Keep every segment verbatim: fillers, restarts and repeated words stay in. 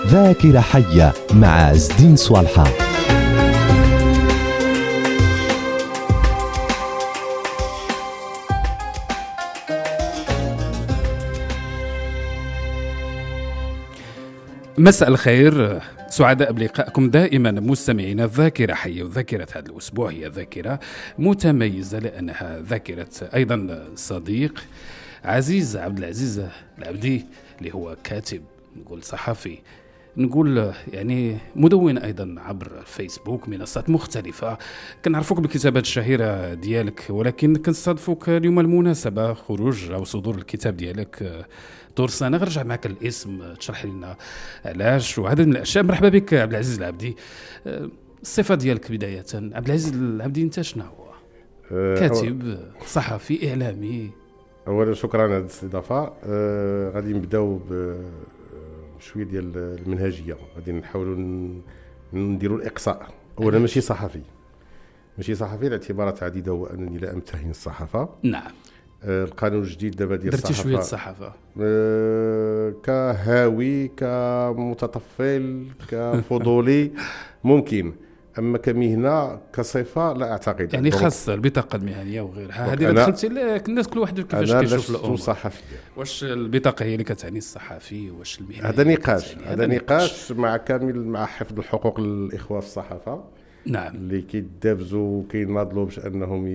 ذاكرة حية مع عز الدين صوالحة. مساء الخير، سعداء بلقائكم دائما مستمعين. الذاكرة حية، وذاكرة هذا الأسبوع هي ذاكرة متميزة لأنها ذاكرة أيضا صديق عزيز عبد العزيز العبدي، اللي هو كاتب، نقول صحفي، نقول يعني مدون أيضا عبر فيسبوك، منصات مختلفة. كنعرفوك بالكتابات الشهيرة ديالك، ولكن كنستضيفوك اليوم المناسبة خروج أو صدور الكتاب ديالك تورسانا. غنرجع معك الاسم تشرح لنا علاش وعدد من الأشياء. مرحبا بك عبد العزيز العبدي. الصفة ديالك بداية، عبد العزيز العبدي أنت شنو هو؟ كاتب، صحفي، إعلامي. أولا شكرا على الاستضافة. أه غادي نبداو بشوية ديال المنهجية، غادي نحاولوا نديروا الإقصاء. أولا ماشي صحفي، ماشي صحفي لاعتبارات عديدة، وأنني لا أمتهن الصحافة. نعم. أه القانون الجديد دابا ديال الصحافة، درتي شوية الصحافة أه كهاوي، كمتطفل، كفضولي ممكن، اما كمهنه كصفه لا اعتقد. يعني خاص البطاقه المهنيه وغيرها، هذه دخلتي الناس كل واحد كيفاش كيشوف الامور. انا صحفي، واش البطاقه هي اللي كتعني الصحفي، واش المهنه؟ هذا نقاش، هذا نقاش مع كامل مع حفظ الحقوق الاخوه في الصحافه. نعم. اللي كيدابزوا وكيناضلوا باش انهم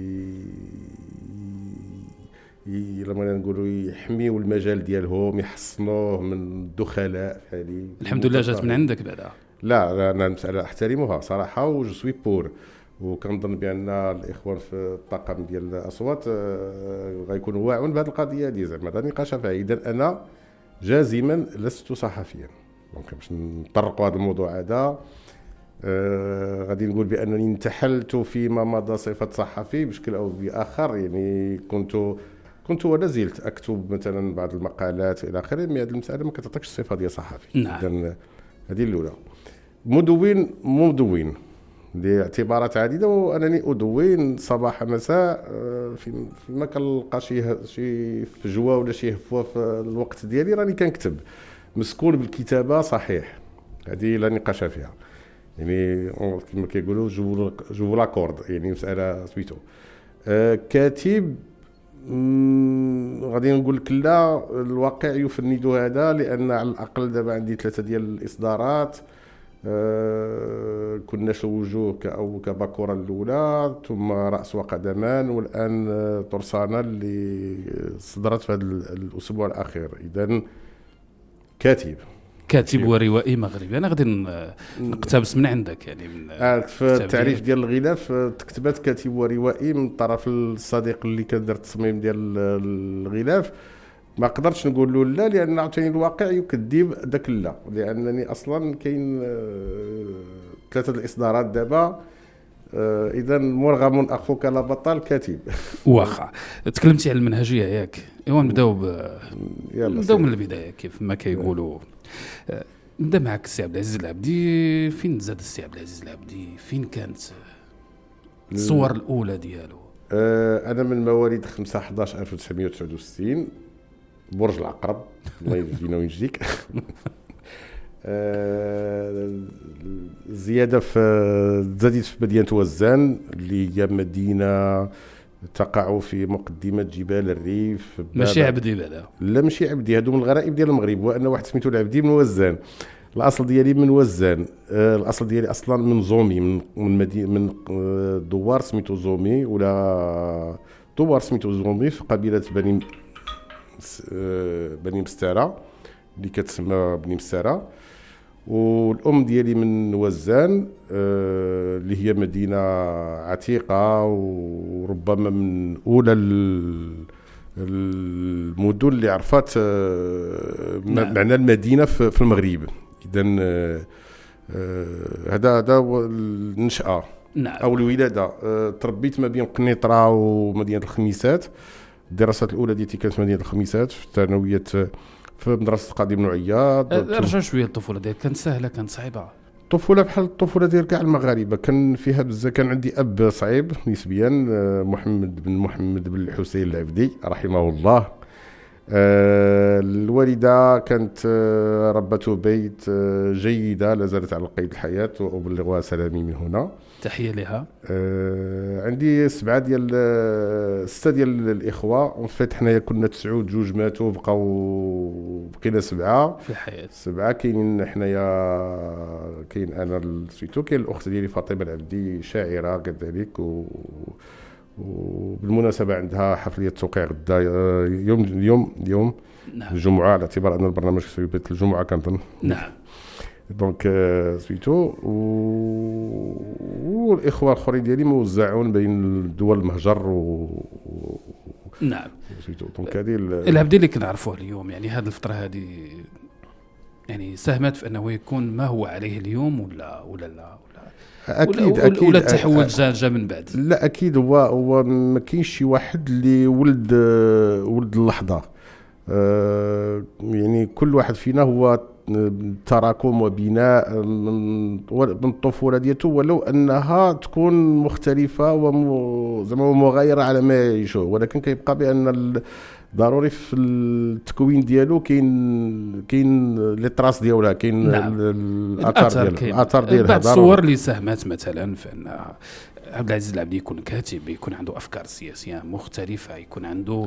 ي لما نقولوا يحميوا المجال ديالهم، يحصنوه من الدخلاء. فهذه الحمد لله جات من عندك بعدا. لا انا المساله احترمها صراحه، وجو سوي بور، وكنظن بان الاخوان في الطاقم ديال الاصوات غيكونوا واعون بهذه القضيه هذه. زعما هذا نقاش فعيدا. انا جازما لست صحفيا، دونك باش نطرقوا هذا الموضوع هذا آه غادي نقول بانني انتحلت فيما مضى صفه صحفي بشكل او باخر. يعني كنت كنت ولا زلت اكتب مثلا بعض المقالات الى اخره، مي هذه المساله ما كتعطيكش الصفه ديال صحفي. نعم. هذه الاولى. مدون مدون لاعتبارات عديده، وانني ادون صباح مساء في ما كنلقى شي شي فجوه ولا شي هفوه في الوقت ديالي، راني كنكتب. مسكون بالكتابه صحيح، هذه لا نقاش فيها. يعني كما كيقولوا جو جو لاكورد، يعني مساله سميتو أه كاتب. غادي نقول لك لا، الواقع يفند هذا، لان على الاقل دابا عندي ثلاثه ديال الاصدارات. أه كنا وجوه او كباكوره الاولى، ثم راس وقدمان، والان تورسانا اللي صدرت في هذا الاسبوع الاخير. اذا كاتب كاتب وروائي مغربي. انا غادي نقتبس من عندك يعني من آه في التعريف ديال الغلاف تكتبت كاتب وروائي من طرف الصديق اللي كدار التصميم ديال الغلاف. ما قدرتش نقول له لا، لان عاوتاني الواقع يكذب داك لا، لانني اصلا كاين ثلاثه الاصدارات دابا. آه اذا مرغم اخوك لا بطل كاتب. واخا تكلمتي على المنهجيه ياك، ايوا نبداو ب... نبداو من البدايه كيف ما كيقولوا. نبدا معك السي عبد العزيز العبدي. فين زاد السي عبد العزيز العبدي؟ فين كانت الصور الاولى ديالو؟ آه انا من مواليد خمسة أحد عشر ألف وتسعمائة وتسعة وستين، برج العقرب، الله يجزينا ويجزيك. آه زياده في زادت في مدينه وزان، اللي هي مدينه تقع في مقدمه جبال الريف. ماشي عبدي بعدا؟ لا ماشي عبدي، هادو من الغرائب ديال المغرب، وانا واحد سميتو العبدي من وزان. الاصل ديالي من وزان. آه الاصل ديالي اصلا من زومي، من من مدينه من آه دوار سميتو زومي، ولا دوار سميتو زومي في قبيله بني آه بني مستاره، اللي كتسمى بني مستاره. والام ديالي من وزان، آه اللي هي مدينه عتيقه، وربما من اولى المدن اللي عرفت آه نعم. معنى المدينه في المغرب. اذا آه هذا هذا النشأة. نعم. او الولاده. آه تربيت ما بين قنيطره ومدينه الخميسات. الدراسات الاولى ديالي كانت في مدينه الخميسات في الثانويه في مدرسه القاضي بن عياض. رجع شويه الطفوله ديالك، كانت سهله كانت صعيبه؟ الطفوله بحال الطفوله ديال كاع المغاربه، كان فيها بزاف. كان عندي اب صعيب نسبيا، محمد بن محمد بن الحسين العبدي رحمه الله. آه، الوالدة كانت آه، ربة بيت آه، جيدة، لا زالت على قيد الحياة وأبلغها سلامي من هنا. تحية لها. آه، عندي سبعة ديال آه، ستة ديال الإخوة، فات حنايا كنا تسعود، جوج ماتوا، بقاو بقينا سبعة في الحياة. سبعة كاينين حنايا، كاين أنا سويتو، كاين الأخت ديالي فاطمة العبدي شاعرة كذلك، و وبالمناسبة عندها حفلية توقيع غدا آه، يوم اليوم اليوم نعم. الجمعة، على اعتبار أن البرنامج في بيت الجمعة كنظن. نعم. دونك آه، سويتو و... والاخوه الاخرين ديالي موزعون بين دول المهجر و... نعم. سويتو دونك هذه ال... العبد اللي كنعرفوه اليوم، يعني هذه الفتره هذه يعني ساهمت في انه يكون ما هو عليه اليوم، ولا ولا لا ولا اكيد ولا اكيد ولا التحول جا جا من بعد؟ لا اكيد، هو هو ما كاينش شي واحد اللي ولد ولد اللحظه. آه يعني كل واحد فينا هو تراكم وبناء من من الطفوله ديالته، ولو انها تكون مختلفه وزعما مغايره على ما يعيشوه، ولكن كيبقى بان ضروري في التكوين ديالو كاين كاين لي تراس ديالها، كاين نعم. الاثار ديالها الاثار ديالها. بعض الصور اللي ساهمت مثلا في ان عبد العزيز العبدي يكون كاتب، يكون عنده افكار سياسيه مختلفه، يكون عنده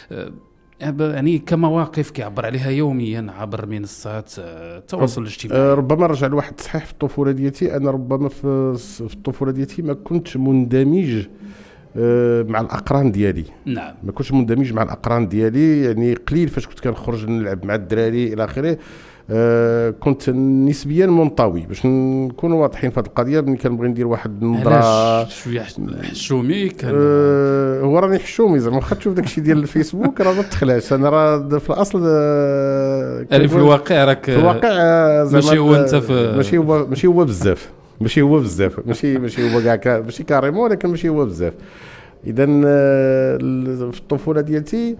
يعني كمواقف كيعبر عليها يوميا عبر منصات التواصل الاجتماعي. ربما رجع لواحد صحيح في الطفوله ديالتي، انا ربما في في الطفوله ديالتي ما كنتش مندمج مع الاقران ديالي. نعم. ما كنتش مندمج مع الاقران ديالي، يعني قليل فاش كنت كنخرج نلعب مع الدراري الى اخره. آه كنت نسبيا منطوي، باش نكونوا واضحين في هذه القضيه. ملي كنبغي ندير واحد النظره شويه حشومي كان آه هو راني حشومي زعما، واخا تشوف داكشي ديال الفيسبوك راه ما تخلاش، انا راه في الاصل آه يعني في الواقع راك في الواقع آه ماشي هو انت في ماشي هو ماشي هو بزاف ماشي هو بزاف ماشي ماشي هو كاع ماشي كاريمون، ولكن ماشي هو بزاف. اذا آه في الطفوله ديالتي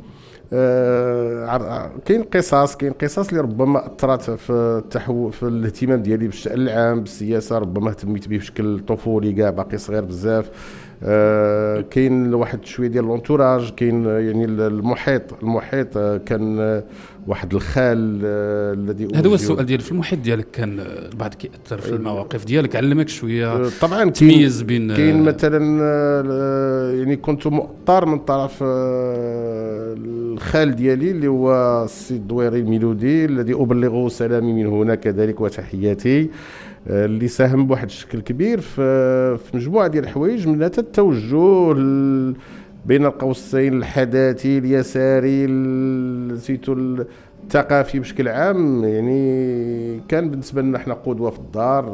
آه كاين قصص كاين قصص اللي ربما اثرت في التحول في الاهتمام ديالي بالشأن العام بالسياسه، ربما اهتميت به بشكل طفولي كاع باقي صغير بزاف. آه كاين واحد شويه ديال لونتوراج، كاين يعني المحيط المحيط آه كان آه واحد الخال آه الذي هذا هو السؤال ديالي، في المحيط ديالك كان البعض كيأثر في المواقف ديالك، علمك شويه آه طبعا تميز بين كاين مثلا آه يعني كنت مؤطر من طرف آه الخال ديالي اللي هو السي الدويري الميلودي، الذي ابلغه سلامي من هنا كذلك وتحياتي، اللي ساهم بواحد الشكل كبير في في مجموعه ديال الحوايج، منها التوجه بين القوسين الحداثي اليساري سيتو الثقافي بشكل عام. يعني كان بالنسبه لنا احنا قدوه في الدار،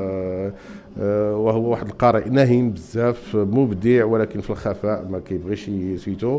وهو واحد القارئ نهم بزاف، مبدع ولكن في الخفاء ما كيبغيش سيتو.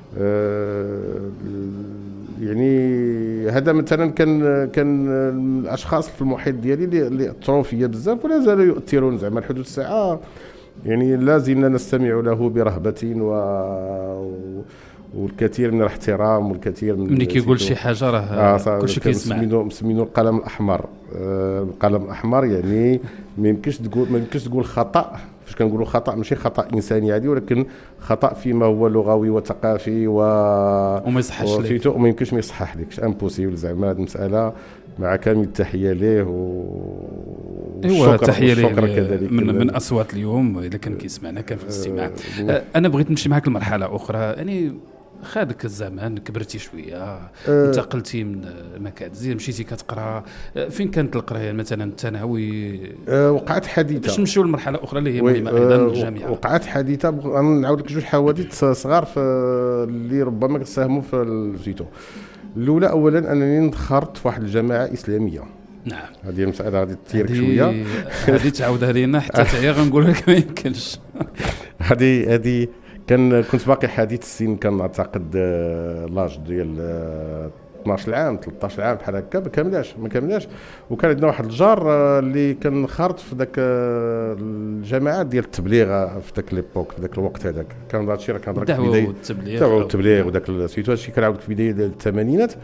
يعني هذا مثلا كان كان الاشخاص في المحيط ديالي اللي اثروا فيا بزاف ولا زالوا يؤثرون زعما لحدود الساعه. يعني لازمنا نستمع له برهبه و والكثير من الاحترام والكثير من ملي كيقول شي حاجه راه آه كلشي كيسمع. مسمينو مسمينو القلم الاحمر. آه القلم الاحمر يعني ما يمكنش تقول ما يمكنش تقول خطا. فاش كنقولوا خطا ماشي خطا انساني عادي، ولكن خطا فيما هو لغوي وثقافي و وما يصحش لك وما يمكنش ما يصحح لكش امبوسيبل. زعما هذه المساله مع كامل التحيه ليه و ايوا تحيه ليه كذلك من من اصوات اليوم اذا كان كيسمعنا كان في الاستماع. أه انا بغيت نمشي معك لمرحله اخرى، يعني خادك الزمان كبرتي شويه، أه انتقلتي من مكاتزير مشيتي كتقرا. فين كانت القرايه مثلا الثانوي؟ أه وقعت حديثه باش نمشيو لمرحله اخرى اللي هي مهمه ايضا أه الجامعه. وقعت حديثه نعاود لك جوج حوادث صغار في اللي ربما كتساهموا في الفيتو. الاولى اولا انني انخرطت في واحد الجماعه اسلاميه. نعم هذه المساله غادي تثيرك شويه، هذه تعاودها لينا حتى تعيا غنقول لك ما يمكنش. هذه هذه كان كنت باقي حديث السن، كان اعتقد لاج ديال اثناش عام ثلاثطاش عام بحال هكا، ما كاملاش ما كاملاش وكان عندنا واحد الجار اللي كان خارط في ذاك الجماعات ديال التبليغ في ذاك ليبوك في ذاك الوقت هذاك. كان هذا الشيء راه كان في بدايه التبليغ الدعوه والتبليغ وداك السيتو. هذا الشيء كان عاود في بدايه الثمانينات.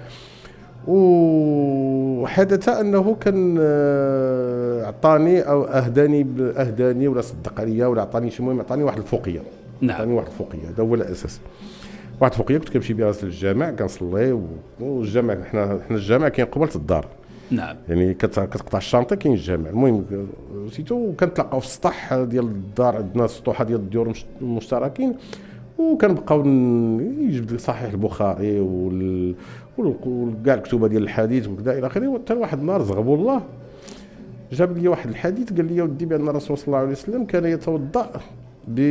وحدث انه كان اعطاني او اهداني اهداني ولا صدق عليا ولا اعطاني شي، المهم اعطاني واحد الفوقيه. نعم. اعطاني واحد الفوقيه، هذا هو الاساس. واحد فوقيه كنت كنمشي بها للجامع كنصلي، والجامع حنا حنا الجامع كاين قبالة الدار. نعم. يعني كتقطع الشانطه كاين الجامع. المهم سيتو كنتلاقاو في السطح ديال الدار، عندنا سطوحه ديال الديور مشتركين، وكنبقاو يجبد صحيح البخاري وال وكاع الكتبه ديال الحديث وكذا الى اخره. حتى واحد النهار زغبوا الله جاب لي واحد الحديث قال لي ودي بان الرسول صلى الله عليه وسلم كان يتوضا ب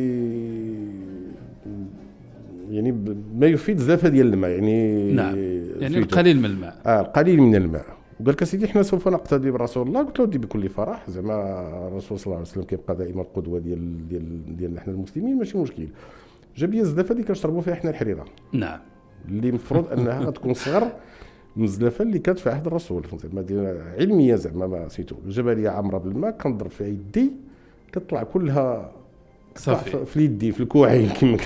يعني ما يفيد زفه ديال الماء، يعني نعم يعني القليل من الماء. اه القليل من الماء. وقال لك سيدي حنا سوف نقتدي برسول الله. قلت له ودي بكل فرح، زعما الرسول صلى الله عليه وسلم كيبقى دائما القدوه ديال ديال ديالنا حنا المسلمين، ماشي مشكل. جاب لي الزلافه اللي كنشربوا فيها حنا الحريره. نعم. اللي المفروض انها غتكون صغر من الزلافه اللي كانت في عهد الرسول، زعما علميه زعما ما سيتو. جاب لي عامره بالماء كنضرب فيها يدي كتطلع كلها صافي في يدي في الكوعين كما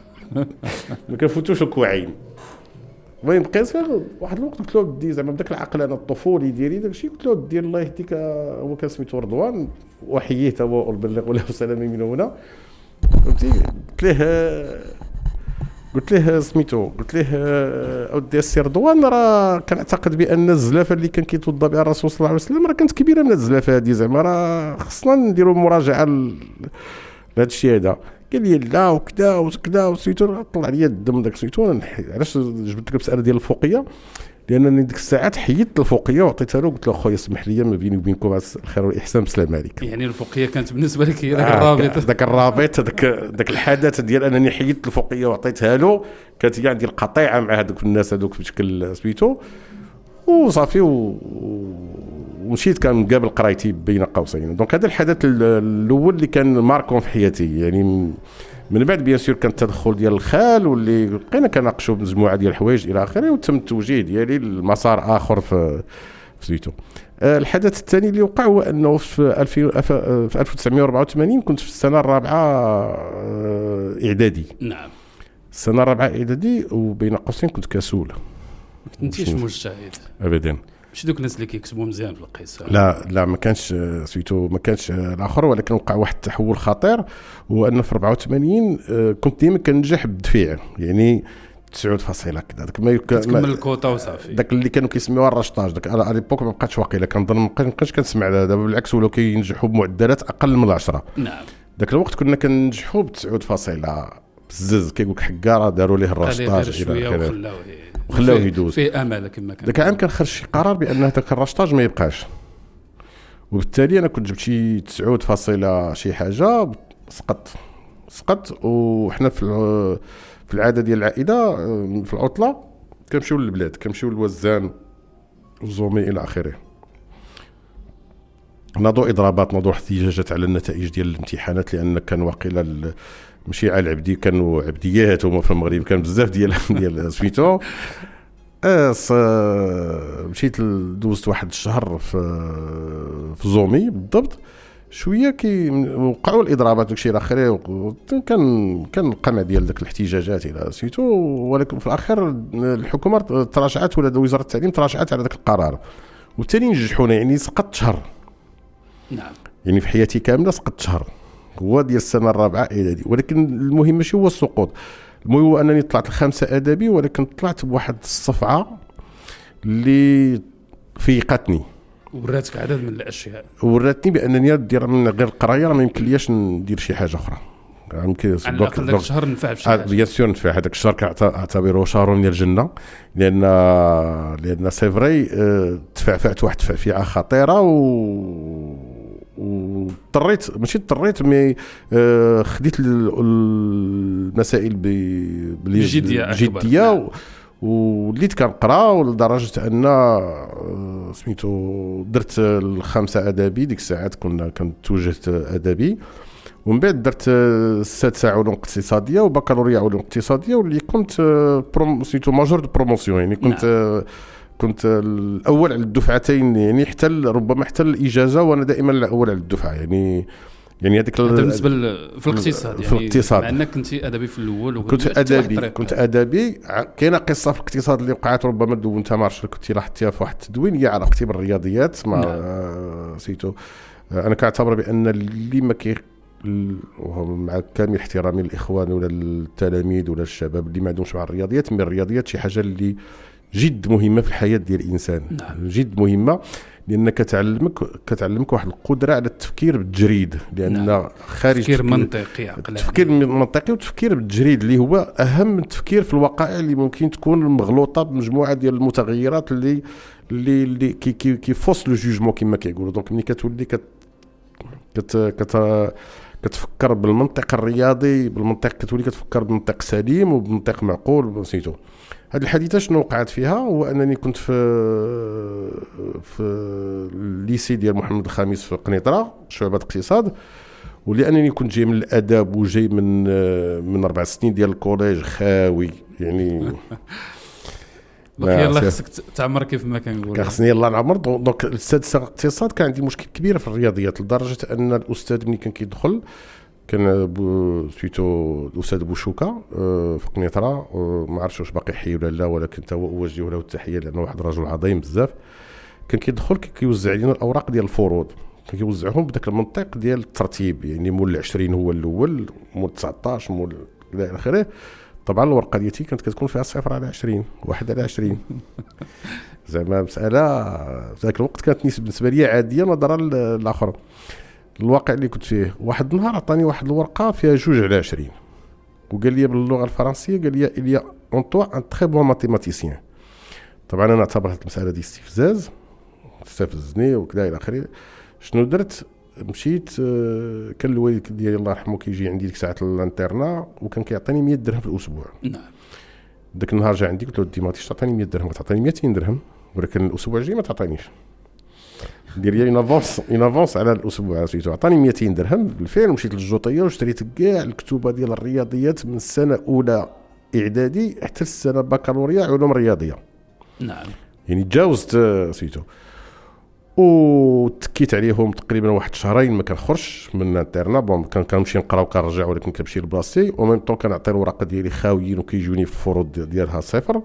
ما كنفوتوش الكوعين. المهم بقيت واحد الوقت قلت له بدي زعما بداك العقل انا الطفولي ديالي داكشي، قلت له دير الله يهديك، هو كان سميتو رضوان وحييته والبلغ له سلامي من هنا. فهمتي قلت له قلت له سميتو قلت له اودي السي رضوان راه كنعتقد بان الزلافه اللي كان كيتوضا بها الرسول صلى الله عليه وسلم راه كانت كبيره من الزلافه هذه، زعما راه خصنا نديروا مراجعه لهذا الشيء هذا. قال لي لا وكذا وكذا وسميتو. طلع لي الدم داك سميتو. علاش جبت لك المساله ديال الفوقيه؟ لانني ديك الساعات حيدت الفوقيه وعطيتها له، قلت له خويا اسمح لي ما بيني وبينكم الخير والاحسان بسلام عليك. يعني الفوقيه كانت بالنسبه لك هي داك الرابط، داك الرابط داك داك الحدث ديال انني حيدت الفوقيه وعطيتها له، كانت هي عندي القطيعه مع هذوك الناس هذوك بشكل سميتو. وصافي ومشيت كنقابل قرايتي بين قوسين. دونك هذا الحدث الاول اللي كان ماركون في حياتي. يعني من بعد بيان سور كان التدخل ديال الخال واللي بقينا كناقشوا بمجموعه ديال الحوايج الى اخره، وتم التوجيه ديالي لمسار اخر في في سميتو. الحدث الثاني اللي وقع هو انه في ألف وتسعمائة وأربعة وثمانين كنت في السنه الرابعه اعدادي. نعم. السنه الرابعه اعدادي، وبين قوسين كنت كسول. ما كنتيش مجتهد ابدا، ماشي دوك الناس اللي كيكتبوا مزيان في القصه. لا لا ما كانش سميتو ما كانش الاخر. ولكن وقع واحد التحول خطير، هو ان في أربعة وثمانين كنت ديما كننجح بالدفيع، يعني تسعة فاصلة كذا داك ما كتكمل الكوطه وصافي. داك اللي كانوا كيسميوها الرشطاج. داك على ليبوك ما بقاتش واقيلا، كنظن ما بقيتش كنسمع دابا، بالعكس ولاو كينجحوا بمعدلات اقل من عشرة. نعم. داك الوقت كنا كننجحوا ب تسعة فاصلة بزز، كيقول لك حكاره داروا ليه الرشطاج الى اخره وخلاوه يدوز. فيه امل كما كان. ذاك العام كان خرج شي قرار بان هذاك الرشطاج ما يبقاش، وبالتالي انا كنت جبت شي تسعة فاصلة شي حاجه، سقط سقط. وحنا في في العاده ديال العائله في العطله كنمشيو للبلاد، كنمشيو للوزان والزومي الى اخره، ناضوا اضرابات، ناضوا احتجاجات على النتائج ديال الامتحانات، لان كان واقيلا ماشي على العبدي، كانوا عبديات هما في المغرب، كان بزاف ديال ديال سميتو. اس مشيت دوزت واحد الشهر في في زومي بالضبط. شويه كي وقعوا الاضرابات وداكشي الى اخره، كان كان القمع ديال داك الاحتجاجات الى سميتو. ولكن في الاخر الحكومه تراجعت، ولا وزاره التعليم تراجعت على ذاك القرار، وبالتالي نجحونا. يعني سقطت شهر. نعم. يعني في حياتي كامله سقطت شهر، هو ديال السنه الرابعه اعدادي. ولكن المهم ماشي هو السقوط، المهم هو انني طلعت الخامسه ادبي، ولكن طلعت بواحد الصفعه اللي فيقتني وراتك عدد من الاشياء، وراتني بانني ندير من غير القرايه ما يمكنليش ندير شي حاجه اخرى. يمكن على الاقل داك الشهر نفع بشي حاجه. بيان سور نفع. هذاك الشهر كنعتبره شهر من الجنه، لان لان سي فري تفعفعت واحد التفعفعه خطيره، و واضطريت ماشي اضطريت مي آه خديت المسائل بجديه جديه، وليت كنقرا لدرجه ان آه سميتو درت الخامسه ادبي. ديك الساعات كنا كنتوجهت ادبي، ومن بعد درت السادسه علوم اقتصاديه وبكالوريا علوم اقتصاديه، واللي كنت بروم سميتو ماجور دو بروموسيون. يعني كنت نعم. كنت الاول على الدفعتين، يعني حتى ربما حتى الاجازه وانا دائما الاول على الدفعه. يعني يعني هذيك بالنسبه في الاقتصاد، يعني في الاقتصاد مع انك كنت ادبي في الاول كنت ادبي كنت ادبي كاينه قصه في الاقتصاد اللي وقعت ربما دونتها، ما عرفتش كنتي لاحظتيها في واحد التدوين، هي علاقتي بالرياضيات مع نعم. سيتو. انا كنعتبر بان اللي ما كي مع كامل احترامي للاخوان ولا التلاميذ ولا الشباب اللي ما عندهمش مع الرياضيات، من الرياضيات شي حاجه اللي جد مهمه في الحياه ديال الانسان. نعم. جد مهمه لانك كتعلمك كتعلمك واحد القدره على التفكير بالتجريد، لان نعم. خارج تفكير منطقي عقلاني، تفكير منطقي وتفكير بالتجريد اللي هو اهم من التفكير في الوقائع اللي ممكن تكون مغلوطه بمجموعه ديال المتغيرات اللي اللي اللي كي كي كيفوس لو جوجمون كما كيقولوا. دونك ملي كتولي كت كت كت كتفكر بالمنطق الرياضي، بالمنطق كتولي كتفكر بمنطق سليم وبمنطق معقول. سيتو هذه الحادثه شنو وقعت فيها هو انني كنت في في الليسي ديال محمد الخامس في قنيطره شعبه اقتصاد، ولانني كنت جاي من الاداب وجاي من من اربع سنين ديال الكوليج خاوي يعني بقي يلاه خصك تعمر كيف ما كنقول، خصني يلاه نعمر. دونك السادسه اقتصاد كان عندي مشكل كبير في الرياضيات لدرجه ان الاستاذ ملي كان كيدخل كان سويتو الاستاذ بوشوكا في قنيطره، ما عرفتش واش باقي حي ولا لا، ولكن تا هو اوجه له التحيه لانه واحد الرجل عظيم بزاف. كان كيدخل كيوزع علينا الاوراق ديال الفروض، كان كيوزعهم بداك المنطق ديال الترتيب، يعني مول عشرين هو الاول، مول تسعطاش، مول الى اخره. طبعا الورقه ديالتي كانت كتكون فيها صفر على عشرين، واحد على عشرين زعما مساله في ذاك الوقت كانت نسبه بالنسبه لي عاديه نظرا للاخر. الواقع اللي كنت فيه واحد النهار عطاني واحد الورقه فيها جوج على عشرين وقال لي باللغه الفرنسيه، قال لي il y a en toi un très bon mathématicien. طبعا انا اعتبرت المساله دي استفزاز، استفزني وكذا الى اخره. شنو درت؟ مشيت كان الوالد ديالي الله يرحمه كيجي عندي ديك ساعه الانترنا وكان كيعطيني مية درهم في الاسبوع. نعم. داك النهار جا عندي قلت له دي ما تعطيني مية درهم، تعطيني مئتين درهم، ولكن الاسبوع الجاي ما تعطينيش. دير لي اون افونس اون افونس على الاسبوع. سيتو عطاني مئتين درهم بالفعل، ومشيت للجوطيه واشتريت كاع الكتوبه ديال الرياضيات من السنه اولى اعدادي حتى السنه بكالوريا علوم رياضيه. نعم. يعني تجاوزت سيتو وتكيت عليهم تقريبا واحد شهرين ما كنخرجش من الانترنا. بون كان كنمشي نقرا وكنرجع، ولكن كنمشي لبلاصتي وميم طون كنعطي الورقه ديالي خاويين وكيجوني في الفروض ديالها صفر.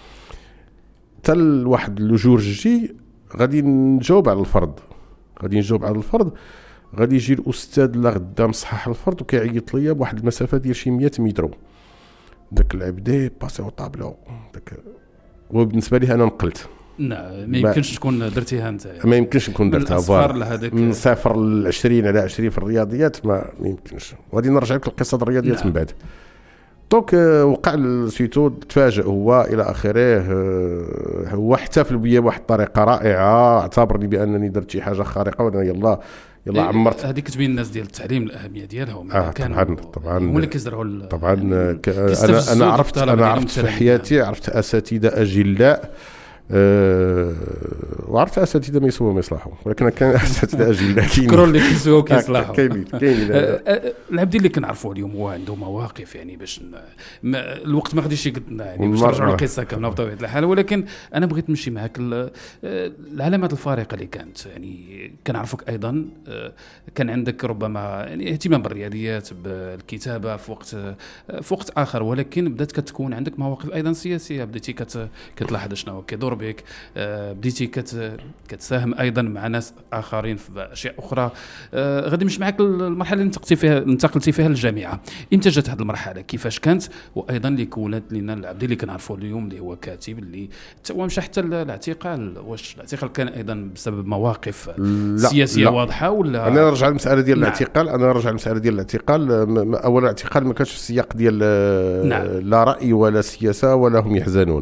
حتى لواحد لجور جي غادي نجاوب على الفرض، غادي نجاوب على الفرض، غادي يجي الاستاذ لا غدا مصحح الفرض وكيعيط ليا بواحد المسافه ديال شي مية متر. داك العبدي باسي او طابلو داك، وبالنسبه لي انا نقلت. نعم. ما يمكنش تكون درتيها انت يعني. ما يمكنش نكون درتها فار من صفر ل عشرين على عشرين في الرياضيات، ما يمكنش. وغادي نرجع لك القصه الرياضيات نعم. من بعد دونك وقع سيتو تفاجئ هو الى اخره. هو احتفل بيا بواحد الطريقه رائعه، اعتبرني بانني درت شي حاجه خارقه، وانا يلا يلا عمرت. هذيك كتبين الناس ديال التعليم الاهميه ديالها. آه طبعا طبعا هما اللي كيزرعوا طبعا. يعني انا انا عرفت انا عرفت في حياتي عرفت اساتذه اجلاء، أه وعرفت اساتذه ما يسووا ما يصلحوا، ولكن كان اساتذه اجلاء كرو اللي كيسووا كيصلحوا. كاينين كاينين العبد اللي كنعرفوا اليوم هو عنده مواقف يعني باش الوقت ما غاديش يقدنا يعني باش نرجعوا للقصه كامله بطبيعه الحال. ولكن انا بغيت نمشي معك العلامات الفارقه اللي كانت. يعني كنعرفك ايضا كان عندك ربما يعني اهتمام بالرياضيات بالكتابه في وقت في وقت اخر، ولكن بدات كتكون عندك مواقف ايضا سياسيه، بديتي كتلاحظ شنو كيدور بك، بديتي كت كتساهم ايضا مع ناس اخرين في اشياء اخرى. غادي نمشي معك المرحله اللي انتقلتي فيها انتقلتي فيها للجامعه. امتى جات هذه المرحله؟ كيفاش كانت؟ وايضا اللي كونت لنا العبد اللي كنعرفوا اليوم اللي هو كاتب اللي هو مشى حتى الاعتقال. واش الاعتقال كان ايضا بسبب مواقف سياسيه لا. واضحه ولا؟ انا نرجع للمساله ديال نعم. الاعتقال. انا نرجع للمساله ديال الاعتقال. اولا الاعتقال ما كانش في السياق ديال نعم. لا راي ولا سياسه ولا هم يحزنون.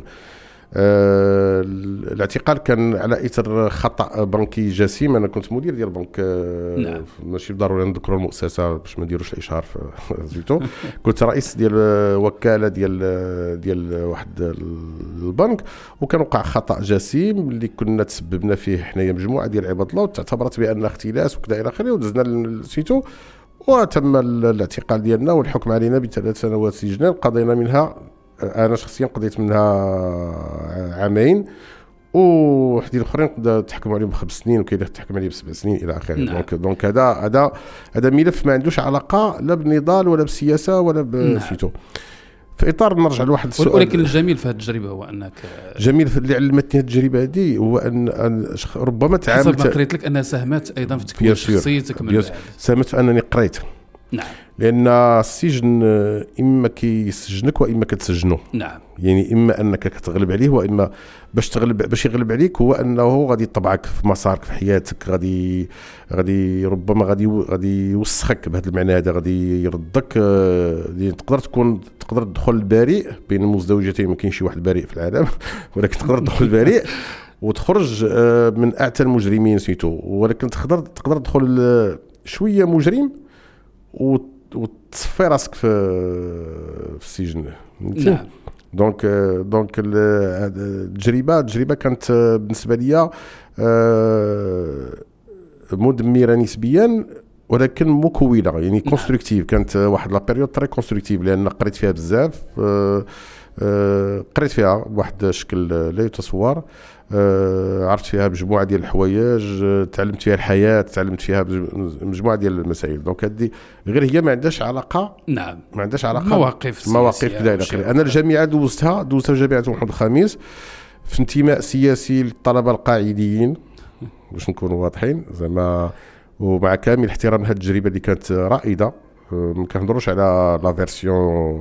آه الاعتقال كان على اثر خطا بنكي جسيم. انا كنت مدير ديال بنك آه نعم. ماشي ضروري نذكروا المؤسسه باش ما نديروش الاشهار في زيتو. كنت رئيس ديال وكاله ديال ديال واحد البنك، وكان وقع خطا جسيم اللي كنا تسببنا فيه حنايا مجموعه ديال عباد الله، وتعتبرت بان اختلاس وكذا الى اخره، ودزنا لسيتو وتم الاعتقال ديالنا والحكم علينا بثلاث سنوات سجن. قضينا منها انا شخصيا قضيت منها عامين، وحدين الاخرين تحكموا عليهم بخمس سنين، وكاين اللي تحكم عليه بسبع سنين الى اخره. نعم. دونك دونك هذا هذا هذا ملف ما عندوش علاقه لا بالنضال ولا بالسياسه ولا بسيتو. في اطار نرجع لواحد السؤال، ولكن الجميل في هذه التجربه هو انك جميل في اللي علمتني التجربه هذه هو ان ربما تعاملت حسب ما قريت لك انها ساهمت ايضا في تكوين شخصيتك من بعد. ساهمت في انني قريت نعم. لان السجن اما كيسجنك واما كتسجنو. نعم. يعني اما انك كتغلب عليه واما باش تغلب باش يغلب عليك هو انه غادي يطبعك في مسارك في حياتك، غادي غادي ربما غادي غادي يوسخك بهذا المعنى هذا، غادي يردك. تقدر تكون تقدر تدخل البريء بين المزدوجتين، ما كاينش شي واحد بريء في العالم ولكن تقدر تدخل البريء وتخرج من اعتى المجرمين سيتو، ولكن تقدر تقدر تدخل شويه مجرم وتصفي راسك في في السجن. نعم. دونك دونك التجربه التجربه كانت بالنسبه لي مدمره نسبيا ولكن مكونه، يعني كونستركتيف. كانت واحد لا بيريود تري كونستركتيف لان قريت فيها بزاف، قريت فيها بواحد الشكل لا يتصور، عرفت فيها مجموعه ديال الحوايج، تعلمت فيها الحياه، تعلمت فيها مجموعه ديال المسائل. دونك هذه غير هي ما عندهاش علاقه. نعم. ما عندهاش علاقه مواقف مواقف لا لا. انا الجامعه دوزتها دوزتها جامعه محمد الخامس في انتماء سياسي للطلبه القاعديين باش نكونوا واضحين زعما، ومع كامل الاحترام لهذه التجربه اللي كانت رائده. ما كنهضروش على لا فيرسيون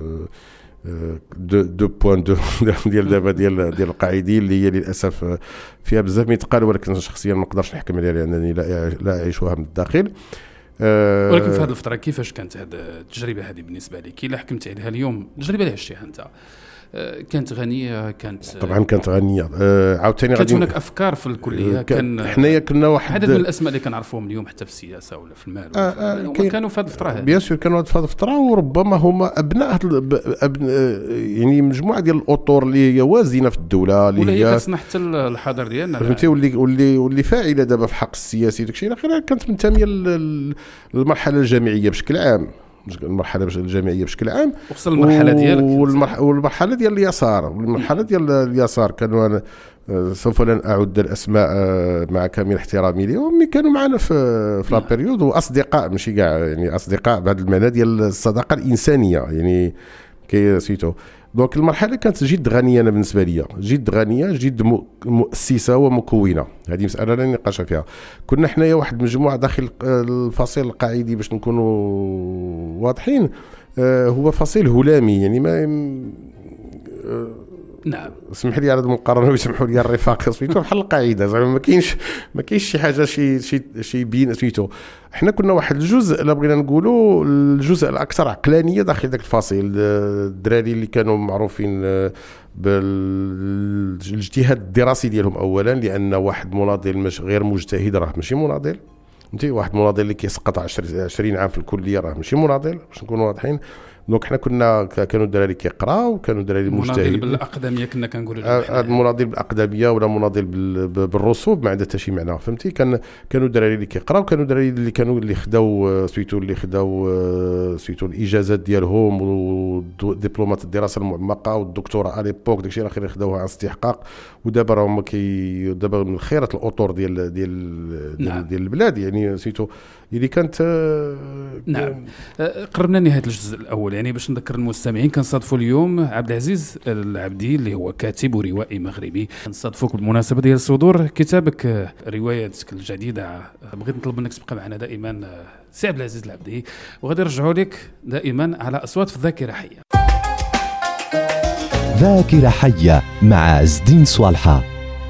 دو دو بوان دو ديال دابا ديال ديال القاعدين اللي هي للاسف فيها بزاف ما يتقال، ولكن شخصيا ما نقدرش نحكم عليها لانني لا لا اعيشها من الداخل. أه ولكن في هذه الفتره كيفاش كانت هذه التجربه هذه بالنسبه لك؟ الا حكمت عليها اليوم، التجربه اللي عشتيها انت كانت غنيه؟ كانت طبعا كانت غنيه. أه عاوتاني كانت هناك افكار في الكليه، كان حنايا كنا واحد عدد من الاسماء اللي كنعرفوهم اليوم حتى في السياسه ولا في المال. آه آه كانوا في هذه الفتره هذه بيان سور كانوا في هذه الفتره، وربما هما ابناء أبن يعني مجموعه ديال الاطور اللي هي وازنه في الدوله، اللي هي كتصنع حتى الحاضر ديالنا فهمتي، واللي واللي واللي فاعله دابا في حق السياسي داكشي الى اخره. كانت منتميه للمرحله الجامعيه بشكل عام، المرحله الجامعيه بشكل عام، وصل المرحله ديالك والمرحله ديال اليسار والمرحله ديال اليسار كانوا أنا سوف لن اعد الاسماء مع كامل احترامي لهم، كانوا معنا في في لا بيريود واصدقاء ماشي كاع، يعني اصدقاء بهذا المعنى ديال الصداقه الانسانيه يعني كي سيتو. دونك المرحله كانت جد غنيه انا بالنسبه لي، جد غنيه، جد مؤسسه ومكونه. هذه مساله لا نقاش فيها. كنا حنايا واحد المجموعه داخل الفصيل القاعدي باش نكونوا واضحين، هو فصيل هلامي يعني ما نعم. اسمح لي على هذه المقارنه ويسمحوا لي الرفاق سميتو بحال القاعده زعما ما كاينش ما كاينش شي حاجه شي شي شي بين سميتو. حنا كنا واحد الجزء لا بغينا نقولوا الجزء الاكثر عقلانيه داخل ذاك الفصيل، الدراري اللي كانوا معروفين بالاجتهاد الدراسي ديالهم اولا، لان واحد مناضل مش غير مجتهد راه ماشي مناضل، فهمتي، واحد مناضل اللي كيسقط عشرين عام في الكليه راه ماشي مناضل باش نكونوا واضحين. دونك حنا كنا كانوا الدراري كيقراو وكانوا الدراري مجتهدين. مناضل بالاقدميه كنا كنقولوا هذا المناضل بالاقدميه ولا مناضل بالرسوب ما عندها حتى شي معنى، فهمتي. كان كانوا الدراري اللي كيقراو، كانوا الدراري اللي كانوا اللي خداو سويتو اللي خداو سويتو الاجازات ديالهم ودبلومات الدراسه المعمقه والدكتوراه اليبوك داكشي الاخر اللي خداوها على استحقاق، ودابا راهم كي دابا من خيره الاطور ديال ديال ديال, نعم. ديال البلاد يعني سويتو اللي كانت. نعم. قربنا لنهايه الجزء الاول، يعني باش نذكر المستمعين كنصادفوا اليوم عبد العزيز العبدي اللي هو كاتب وروائي مغربي. كنصادفوك بالمناسبه ديال صدور كتابك روايتك الجديده. بغيت نطلب منك تبقى معنا دائما سي عبد العزيز العبدي، وغادي نرجعوا لك دائما على اصوات في الذاكره حيه. ذاكره حيه مع زدين صالحه.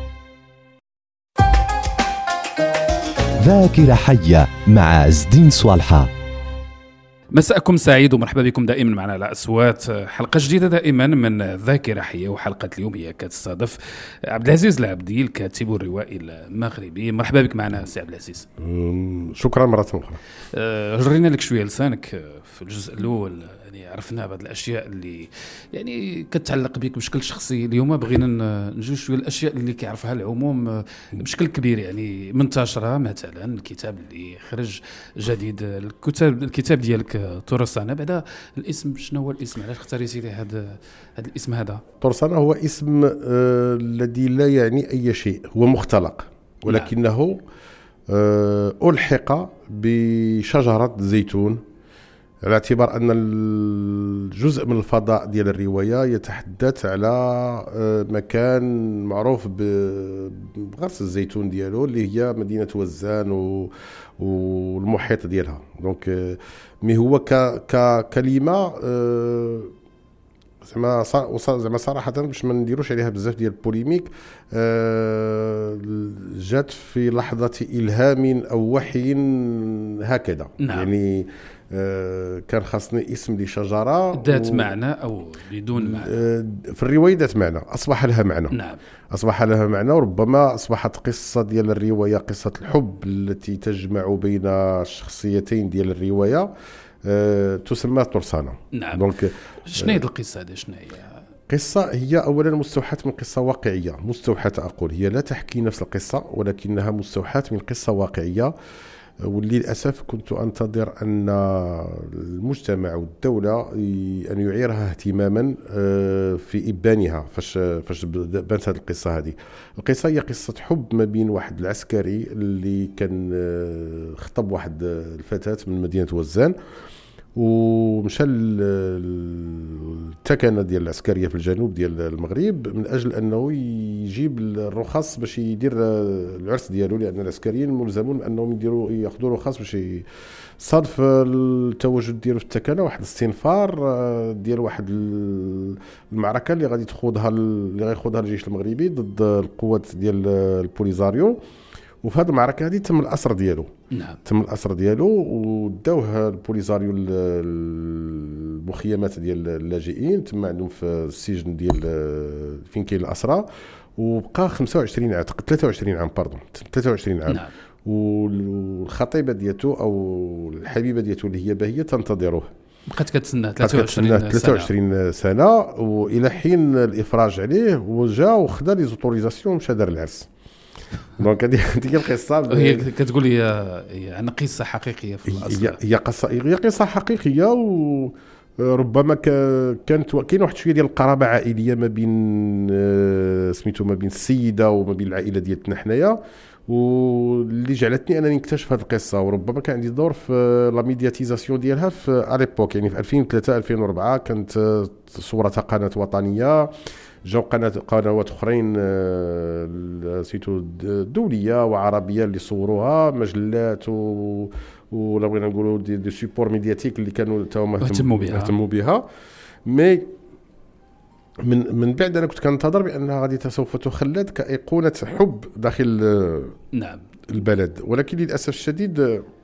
ذاكره حيه مع زدين صالحه. مساءكم سعيد ومرحبا بكم دائما معنا على أصوات، حلقة جديدة دائما من ذاكرة حية. وحلقة اليوم هي كتستضيف عبد العزيز العبدي الكاتب والروائي المغربي. مرحبا بك معنا سي عبد العزيز. شكرا مرة أخرى. أه جرينا لك شوية لسانك في الجزء الأول، يعني عرفنا بعض الأشياء اللي يعني كتعلق بك بشكل شخصي. اليوم بغينا نجوج شوية الأشياء اللي كيعرفها العموم بشكل كبير، يعني منتشرة. مثلا الكتاب اللي خرج جديد، الكتاب الكتاب ديالك تورسانا. بعد الاسم، شنو هو الاسم؟ علاش اختاريتي لي هذا هذا الاسم هذا؟ تورسانا هو اسم آه الذي لا يعني أي شيء، هو مختلق ولكنه آه ألحق بشجرة زيتون على اعتبار ان الجزء من الفضاء ديال الروايه يتحدث على مكان معروف بغرس الزيتون ديالو اللي هي مدينه وزان والمحيط ديالها. دونك مي هو ك ككلمه زعما زعما صراحه باش ما نديروش عليها بزاف ديال البوليميك، جات في لحظه الهام او وحي هكذا. نعم. يعني آه كان خاصني اسم لشجره ذات و... معنى او بدون معنى. آه في الروايه ذات معنى، اصبح لها معنى. نعم. اصبح لها معنى، وربما اصبحت قصه ديال الروايه قصه الحب التي تجمع بين الشخصيتين ديال الروايه آه تسمى ترسانه. نعم. دونك شنو هي القصه هذه؟ شنو هي قصة؟ هي أولا مستوحاة من قصة واقعية، مستوحاة أقول هي لا تحكي نفس القصة ولكنها مستوحاة من قصة واقعية، واللي للأسف كنت أنتظر أن المجتمع والدولة أن يعيرها اهتماما في إبانها فاش فاش بانت هذه القصة. هذه القصة هي قصة حب ما بين واحد العسكري اللي كان خطب واحد الفتاة من مدينة وزان، ومشى التكنه ديال العسكريه في الجنوب ديال المغرب من اجل انه يجيب الرخص باش يدير العرس ديالو، لان العسكريين ملزمون انهم يديروا ياخذوا رخص باش صادف التواجد ديالو في التكنه واحد الاستنفار ديال واحد المعركه اللي غادي تخوضها اللي غيخوضها الجيش المغربي ضد القوات ديال البوليزاريو، وفي هذه المعركه هذه تم الاسر ديالو. نعم. تم الاسر ديالو وداوه البوليزاريو المخيمات ديال اللاجئين تم عندهم في السجن ديال فين كاين الاسرى، وبقى خمسة وعشرين عام ثلاثة وعشرين عام باردون ثلاثة وعشرين عام. نعم. والخطيبه ديالته او الحبيبه ديالته اللي هي باهيه تنتظروه، بقات كتسنى ثلاثة وعشرين سنه، والى حين الافراج عليه وجا وخدا لي زوتوريزاسيون ومشى دار العرس. دونك هذه هي القصه. هي كتقول لي عن قصه حقيقيه في الاصل. هي هي قصه هي قصه حقيقيه، وربما كانت كاين واحد شويه ديال القرابه عائليه ما بين سميتو ما بين السيده وما بين العائله ديالتنا حنايا، واللي جعلتني انني نكتشف هذه القصه. وربما كان عندي دور في لا ميدياتيزاسيون ديالها في اليبوك، يعني في ألفين وثلاثة ألفين وأربعة كانت صورتها قناه وطنيه، جاو قناه قنوات اخرين سيتو دوليه وعربيه اللي صوروها، مجلات و ولا بغينا نقولوا دي, دي سيبور ميدياتيك اللي كانوا تاو مهتموا بها مهتموا بها. مي من من بعد انا كنت كنتظر بانها غادي سوف تخلد كايقونه حب داخل نعم البلد، ولكن للاسف الشديد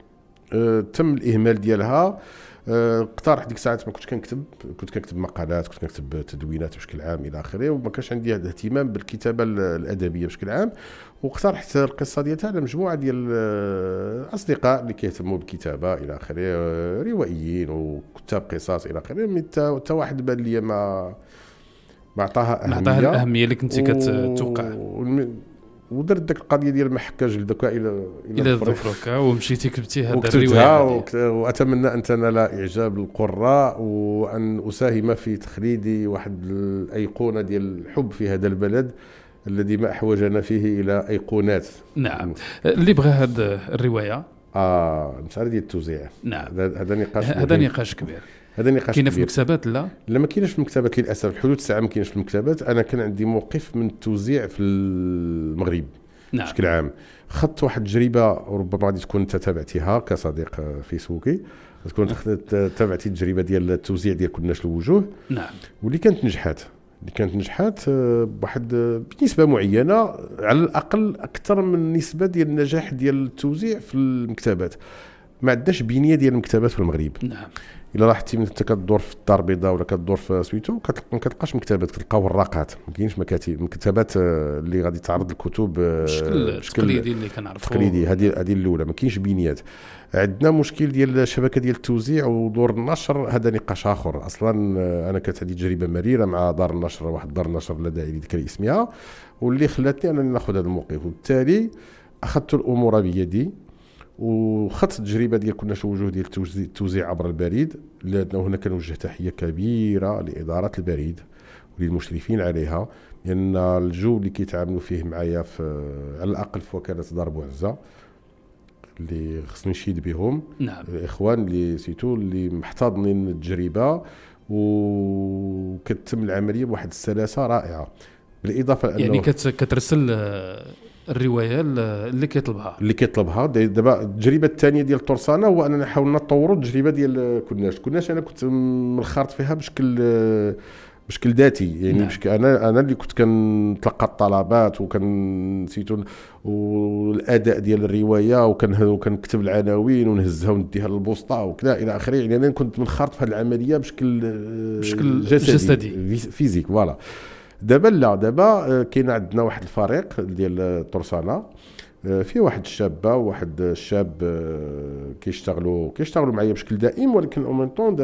تم الاهمال ديالها. اقترح ديك الساعات ما كنتش كنكتب، كنت كنكتب مقالات، كنت كنكتب تدوينات بشكل عام الى اخره، وما كانش عندي هذا الاهتمام بالكتابه الادبيه بشكل عام. واقترحت القصه ديالها على مجموعه ديال الاصدقاء اللي كيهتموا بالكتابه الى اخره، روائيين وكتاب قصص الى اخره. حتى واحد بان لي ما ما عطاها اهميه عطاها الاهميه اللي كنتي كتوقع، ودرت ديك القضيه ديال محكا جلدك الى الى الظفرك ومشيتي كتبتي هذا الروايه. واتمنى ان تنال اعجاب القراء، وان اساهم في تخليد واحد الايقونه ديال الحب في هذا البلد الذي ما احوجنا فيه الى ايقونات. نعم. اللي بغى هذه الروايه اه مساله ديال التوزيع. نعم. هذا نقاش هذا نقاش كبير. هذا نقاش كاين في المكتبات؟ لا لا ما كاينش في المكتبات للاسف، الحدود الساعه ما كاينش في المكتبات. انا كان عندي موقف من التوزيع في المغرب نعم. بشكل عام. خدت واحد التجربه وربما غادي تكون انت تابعتيها كصديق فيسبوكي، تكون تابعتي التجربه ديال التوزيع ديال كناش الوجوه. نعم. واللي كانت نجحات اللي كانت نجحات بواحد بنسبه معينه، على الاقل اكثر من نسبه ديال النجاح ديال التوزيع في المكتبات. ما عندناش بنيه ديال المكتبات في المغرب. نعم. الا رحتي انت كدور في الدار البيضاء ولا كدور في سويتو ما كتلقاش مكتبات، كتلقى وراقات، ما كاينش مكاتب مكتبات اللي غادي تعرض الكتب بشكل تقليدي اللي كنعرفوا تقليدي. هذه هذه الاولى، ما كاينش بنيات. عندنا مشكل ديال الشبكه ديال التوزيع ودور النشر، هذا نقاش اخر. اصلا انا كانت هذه تجربه مريره مع دار النشر، واحد دار النشر لا داعي لذكر اسمها، واللي خلاتني انني ناخذ هذا الموقف. وبالتالي اخذت الامور بيدي وخدت التجربه ديال كناش الوجوه ديال التوزيع عبر البريد، لانه هنا كنوجه تحيه كبيره لاداره البريد وللمشرفين عليها، لان الجو اللي كيتعاملوا فيه معايا في على الاقل في وكاله دار بوعزه اللي خصني نشيد بهم. نعم. الاخوان اللي سيتو اللي محتضنين التجربه وكتم العمليه بواحد السلاسه رائعه، بالاضافه لانه يعني كترسل الروايه اللي كيطلبها اللي كيطلبها. دابا التجربه الثانيه ديال الترسانه هو اننا حاولنا نطوروا التجربه ديال كناش كناش انا كنت منخرط فيها بشكل بشكل ذاتي، يعني نعم. بشكل انا انا اللي كنت كنتلقى الطلبات وكان نسيتو والاداء ديال الروايه وكنكتب العناوين ونهزها ونديها للبوسطه وكذا الى اخره. يعني انا كنت منخرط في هذه العمليه بشكل بشكل جسدي, جسدي. فيزيك. فوالا دابا لا دابا كاين عندنا واحد الفريق ديال الترسانه فيه واحد الشابه وواحد الشاب كيشتغلوا كيشتغلوا معايا بشكل دائم، ولكن اون طون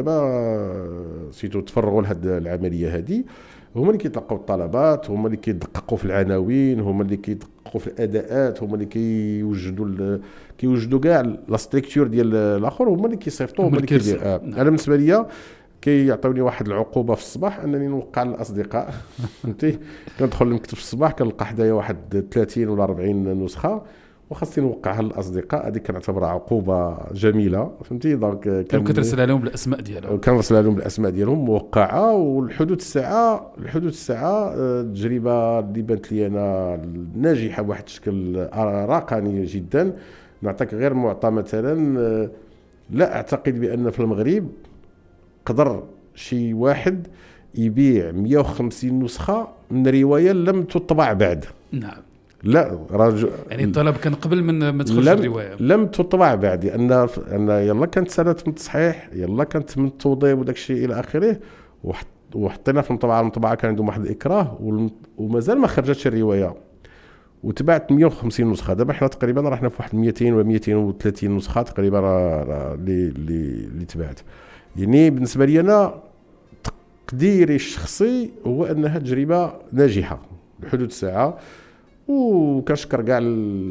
دابا سيتو تفرغوا لهاد العمليه هذه. هما اللي كيتلقاو الطلبات، هما اللي كيدققوا في العناوين، هما اللي كيدققوا في الاداءات، هما اللي كيوجدوا كيوجدوا كاع لا ستركتور ديال الاخر، هما اللي كيصيفطوا، هما اللي كيديروا. آه. انا بالنسبه ليا كيعطيوني واحد العقوبه في الصباح انني نوقع للاصدقاء فهمتي. كندخل نكتب في الصباح كنلقى حدايا واحد ثلاثين ولا أربعين نسخه وخاصني نوقعها للاصدقاء. هذه كنعتبرها عقوبه جميله فهمتي. دونك كان كترسل لهم بالاسماء ديالهم كنرسل لهم بالاسماء ديالهم موقعه. والحدود الساعه الحدود الساعه التجربه اللي بانت لي انا ناجحه بواحد الشكل رقمي جدا. نعطيك غير معطى مثلا، لا اعتقد بان في المغرب قدر شي واحد يبيع مية وخمسين نسخة من رواية لم تطبع بعد. نعم. لا راجع يعني الطلب كان قبل من ما تخرج الرواية لم تطبع بعد، لأن أن يلا كانت سنة من التصحيح، يلا كانت من التوضيب وداك الشيء إلى آخره، وحطينا في المطبعة. المطبعة كان عندهم واحد الإكراه ومازال ما خرجتش الرواية وتبعت مية وخمسين نسخة. دابا حنا تقريبا رحنا في واحد مئتين و مئتين وثلاثين نسخة تقريبا اللي اللي تبعت. يعني بالنسبه لي انا تقديري الشخصي هو انها تجربه ناجحه بحدود الساعه، وكنشكر كاع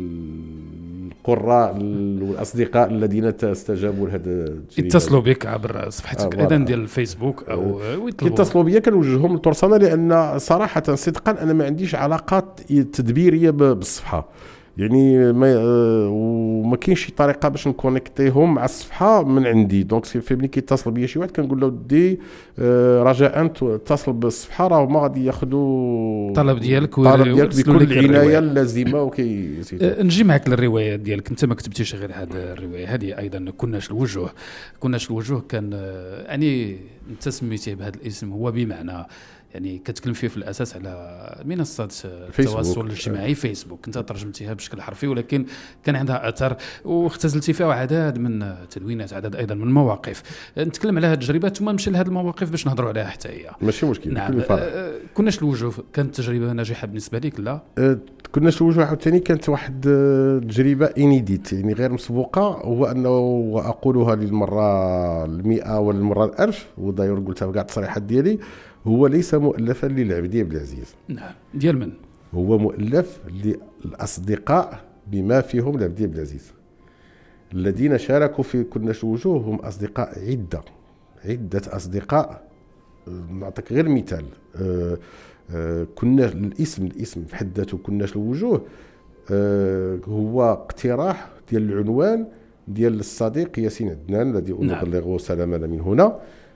القراء والاصدقاء الذين استجابوا لهذا التجربه. اتصلوا بك عبر صفحتك آه ايضا ديال الفيسبوك او يطلبوا يتصلوا بي كنوجههم للترسانه، لان صراحه صدقا انا ما عنديش علاقات تدبيريه بالصفحه. يعني ما وما كاينش شي طريقه باش نكونيكتيهم مع الصفحه من عندي. دونك في ملي كيتصل بيا شي واحد كنقول له ودي رجاء اتصل بالصفحه، راه ما غادي ياخذوا الطلب ديالك الطلب ديالك بكل العنايه اللازمه. وكي نجي معك للروايه ديالك. انت ما كتبتيش غير هذه الروايه هذه، ايضا كناش الوجوه. كناش الوجوه كان يعني انت سميتيه بهذا الاسم، هو بمعنى يعني كتكلم فيه في الاساس على منصات التواصل الاجتماعي فيسبوك. انت ترجمتيها بشكل حرفي ولكن كان عندها اثر واختزلتي فيها عدد من تدوينات، عدد ايضا من مواقف. نتكلم على هذه التجربه ثم نمشي لهذه المواقف باش نهضروا عليها حتى هي. ماشي مشكل. نعم. أه كناش الوجوه كانت تجربه ناجحه بالنسبه لك؟ لا أه كناش الوجوه عاوتاني كانت واحد تجربه انيديت يعني غير مسبوقه. هو انه واقولها للمره المئة والمره الألف، وداير قلتها في كاع التصريحات ديالي، هو ليس مؤلفا للعبد عبد العزيز. نعم. ديال من؟ هو مؤلف للأصدقاء بما فيهم العبد عبد العزيز الذين شاركوا في كناش الوجوه. هم أصدقاء عدة عدة أصدقاء. نعطيك غير مثال. آه آه كنا الاسم الاسم في حد ذاته كناش الوجوه آه هو اقتراح ديال العنوان ديال الصديق ياسين عدنان الذي أبلغه سلامنا من هنا،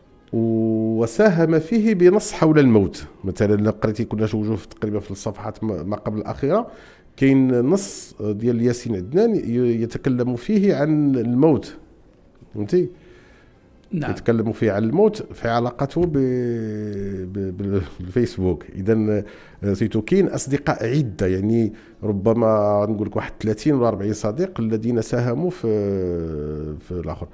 وساهم فيه بنص حول الموت. مثلا قريتي كناش وجوه تقريبا في الصفحات ما قبل الاخيره كاين نص ديال ياسين عدنان يتكلم فيه عن الموت، فهمتي. نعم. يتكلم فيه عن الموت في علاقته بالفيسبوك. اذا سيتو كاين اصدقاء عده، يعني ربما نقول لك واحد ثلاثين ولا أربعين صديق الذين ساهموا في في الاخر.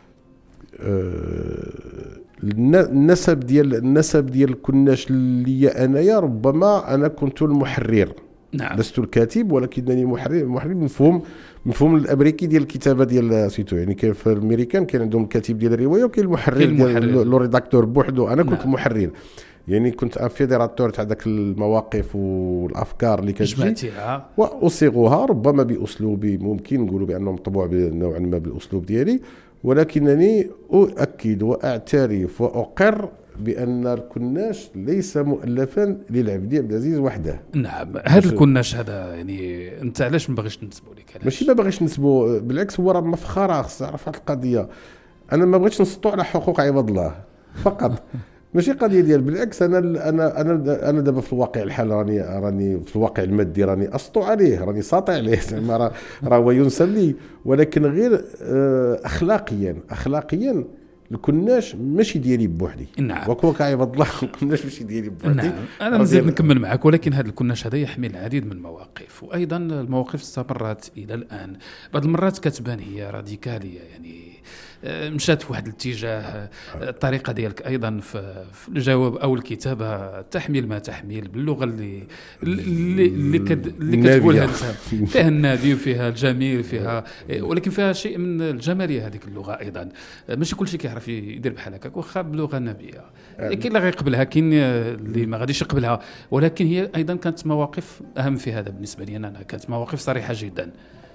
أه النسب ديال النسب ديال كناش لي انايا ربما انا كنت المحرر. نعم. لست الكاتب ولكنني المحرر. المحرر مفهوم مفهوم الامريكي ديال الكتابه ديال سيتو. يعني كاين في الامريكان كاين عندهم الكاتب ديال الروايه وكاين المحرر ديال لو ريداكتور بوحدو. انا كنت نعم. المحرر، يعني كنت ان فيديراتور تاع داك المواقف والافكار اللي كتجي واصيغوها ربما باسلوبي، ممكن نقولوا بانه مطبوع بنوع ما بالاسلوب ديالي، ولكنني أؤكد وأعترف وأقر بان الكناش ليس مؤلفا للعبد عبد العزيز وحده. نعم، هذا الكناش هذا يعني انت علاش ما باغيش نسبوا لك؟ علاش ماشي ما باغيش نسبوا، بالعكس هو راه مفخره، خص تعرف هذه القضيه. انا ما بغيتش نسطوا على حقوق عباد الله فقط ماشي قضيه ديال، بالعكس انا انا انا انا دابا في الواقع الحال راني راني في الواقع المادي راني اسطو عليه، راني ساطع عليه زعما راه راه هو ينسب لي، ولكن غير اخلاقيا اخلاقيا الكناش ماشي ديالي بوحدي. نعم، وكون كعباد الله الكناش ماشي ديالي بوحدي. نعم، انا نزيد نكمل معك، ولكن هذا الكناش هذا يحمل العديد من المواقف، وايضا المواقف استمرت الى الان. بعض المرات كتبان هي راديكاليه، يعني مشات في واحد الاتجاه. الطريقه ديالك ايضا في الجواب او الكتابه تحمل ما تحمل باللغه اللي اللي اللي, كد اللي كتقولها انت، فيها النادي وفيها الجميل فيها، ولكن فيها شيء من الجماليه هذيك اللغه ايضا. ماشي كل شيء كيعرف يدير بحال هكاك واخا بلغه نبيه، كاين اللي غيقبلها كاين اللي ما غاديش يقبلها، ولكن هي ايضا كانت مواقف اهم في هذا. بالنسبه لي انا كانت مواقف صريحه جدا.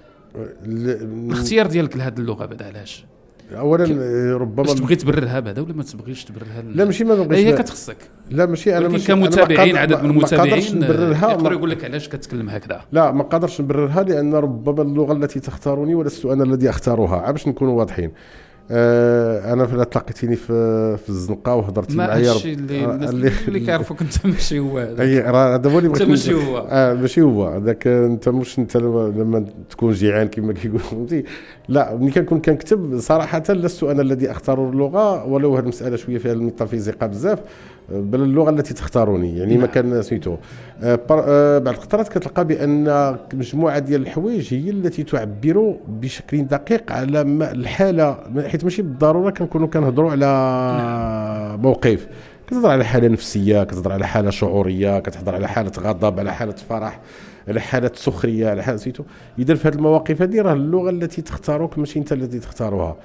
الاختيار ديالك لهذه اللغه بعد علاش؟ اولا ربما باش تبغي تبررها بعدا ولا ما تبغيش تبررها؟ لا ماشي ما بغيتش، هي كتخصك. لا ماشي انا ماشي كمتابعين، عدد من المتابعين نبررها، يقدر يقول لك علاش كتكلم هكذا. لا ما قادرش نبررها، لان ربما اللغه التي تختارني ولست انا الذي اختارها، باش نكونوا واضحين. آه انا فلا تلاقيتيني في في الزنقه وهضرتي معايا، ماشي اللي اللي, اللي كيعرفوك انت ماشي هو اي راه هذا هو اللي بغيت ماشي هو اه ماشي هو هذاك. انت مش انت لما تكون جيعان كما كيقولوا فهمتي. لا ملي كنكون كنكتب صراحه لست انا الذي اختار اللغه، ولو هذه المساله شويه فيها الميتافيزيقا بزاف، بل اللغه التي تختارني يعني. ما كان سميتو آه آه بعض الخطرات كتلقى بان مجموعه ديال الحوايج هي التي تعبر بشكل دقيق على الحاله، حيت ماشي بالضروره كنكونوا كنهضروا على موقف، كتهضر على حاله نفسيه، كتهضر على حاله شعوريه، كتهضر على حاله غضب، على حاله فرح، على حاله سخريه، على حاله سميتو. اذا في هذه المواقف هذه راه اللغه التي تختارك ماشي انت الذي تختارها.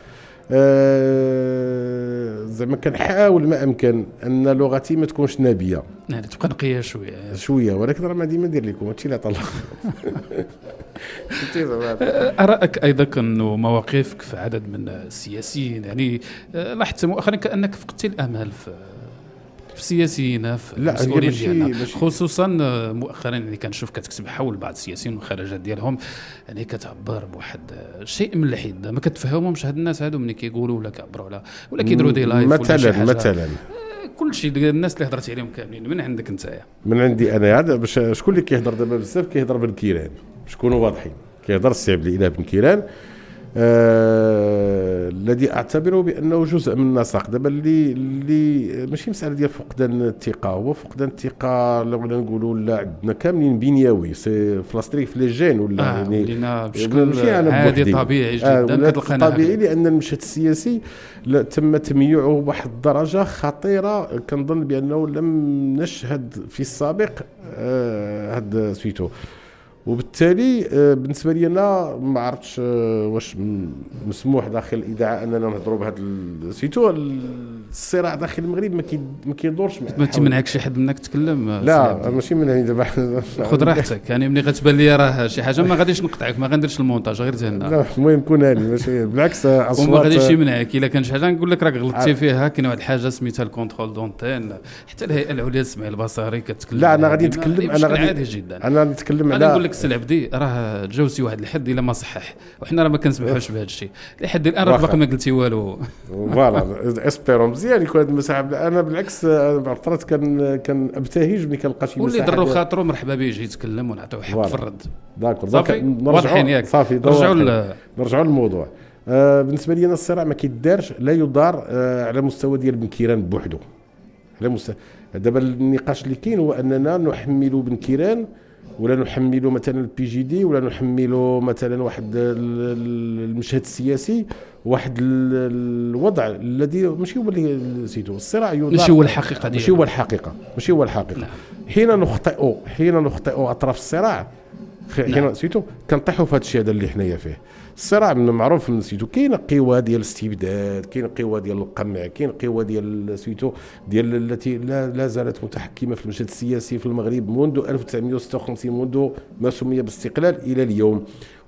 أه زعما كنحاول ما امكن ان لغتي ما تكونش نابيه، يعني تبقى نقيه شويه شويه، ولكن راه ما ديما ندير لكم هادشي اللي طلع. أراك أيضا أنه مواقفك في عدد من السياسيين، يعني لاحظت مؤخرا كأنك فقدت الأمل في في السياسيين، في المسؤولين ديالنا، خصوصا مؤخرا اللي كنشوف كتكتب حول بعض السياسيين والخرجات ديالهم، يعني كتعبر بواحد الشيء من الحد ما كتفهمهمش هاد الناس هادو ملي كيقولوا ولا كيعبروا ولا ولا كيديروا دي لايف مثلا مثلا كل شيء الناس اللي هضرت عليهم كاملين من عندك انت؟ من عندي انا هذا. باش شكون اللي كيهضر دابا بزاف كيهضر بن كيران، شكونوا واضحين، كيهضر السي عبد الاله بن كيران آه الذي اعتبره بانه جزء من النسق دابا اللي اللي ماشي مساله ديال فقدان الثقه، هو فقدان الثقه لو بغينا نقولوا لا عندنا كاملين بنيوي سي فلاستريك في لي جين ولا آه يعني بشكل عادي طبيعي جدا آه كتلقانا طبيعي، لان المشهد السياسي تم تمييعه بواحد الدرجه خطيره كنظن بانه لم نشهد في السابق آه هذا سويتو. وبالتالي بالنسبه لي انا ما عرفتش واش مسموح داخل الاذاعه اننا نهضروا بهذا سيتو الصراع داخل المغرب ما ما كيدورش. ما تمنعك شي حد منك تكلم؟ لا ماشي منعني دابا، خذ راحتك، يعني ملي غتبان لي راه شي حاجه ما غاديش نقطعك، ما غنديرش المونتاج غير تهنا. لا المهم كونها لي ماشي بالعكس اصوات وما غاديش يمنعك. الا كان شي حاجه نقول لك راك غلطتي فيها، كاين واحد الحاجه سميتها الكونترول دونتين، حتى الهيئه العليا للسمع البصري كتكلم. لا انا غادي نتكلم، انا غادي عادي جدا انا نتكلم على، انا نقول لك السي العبدي راه تجاوزتي واحد الحد الا ما صحح، وحنا راه ما كنسمحوش بهذا الشيء لحد الان، راه باقي ما قلتي والو. فوالا اسبيرو مزيان يكون هذه المساحه. انا بالعكس بعض الفترات كان كان ابتهج ملي كنلقى شي مساحه واللي ضرو خاطرو مرحبا به يجي يتكلم ونعطيوه حق في الرد. داكور صافي واضحين ياك. صافي نرجعوا نرجعوا للموضوع. آه بالنسبه لي انا الصراع ما كيدارش، لا يدار آه على مستوى ديال بن كيران بوحدو. على مستوى دابا النقاش اللي كاين هو اننا نحملوا بن كيران ولا نحملوا مثلا البي جي دي ولا نحملوا مثلا واحد المشهد السياسي، واحد الوضع الذي ماشي هو اللي سيتو الصراع يدار، ماشي هو الحقيقه ديالو، ماشي هو الحقيقه ماشي هو الحقيقه. نعم. حين نخطئ حين نخطئ اطراف الصراع حين نعم. سيتو كنطيحوا في هذا الشيء هذا اللي حنايا فيه. الصراع من معروف من سيتو كاين قوى ديال الاستبداد، كاين قوى ديال القمع، كاين قوى ديال سيتو ديال التي لا, لا زالت متحكمه في المشهد السياسي في المغرب منذ ألف وتسعمائة وستة وخمسين، منذ ما سمي بالاستقلال الى اليوم.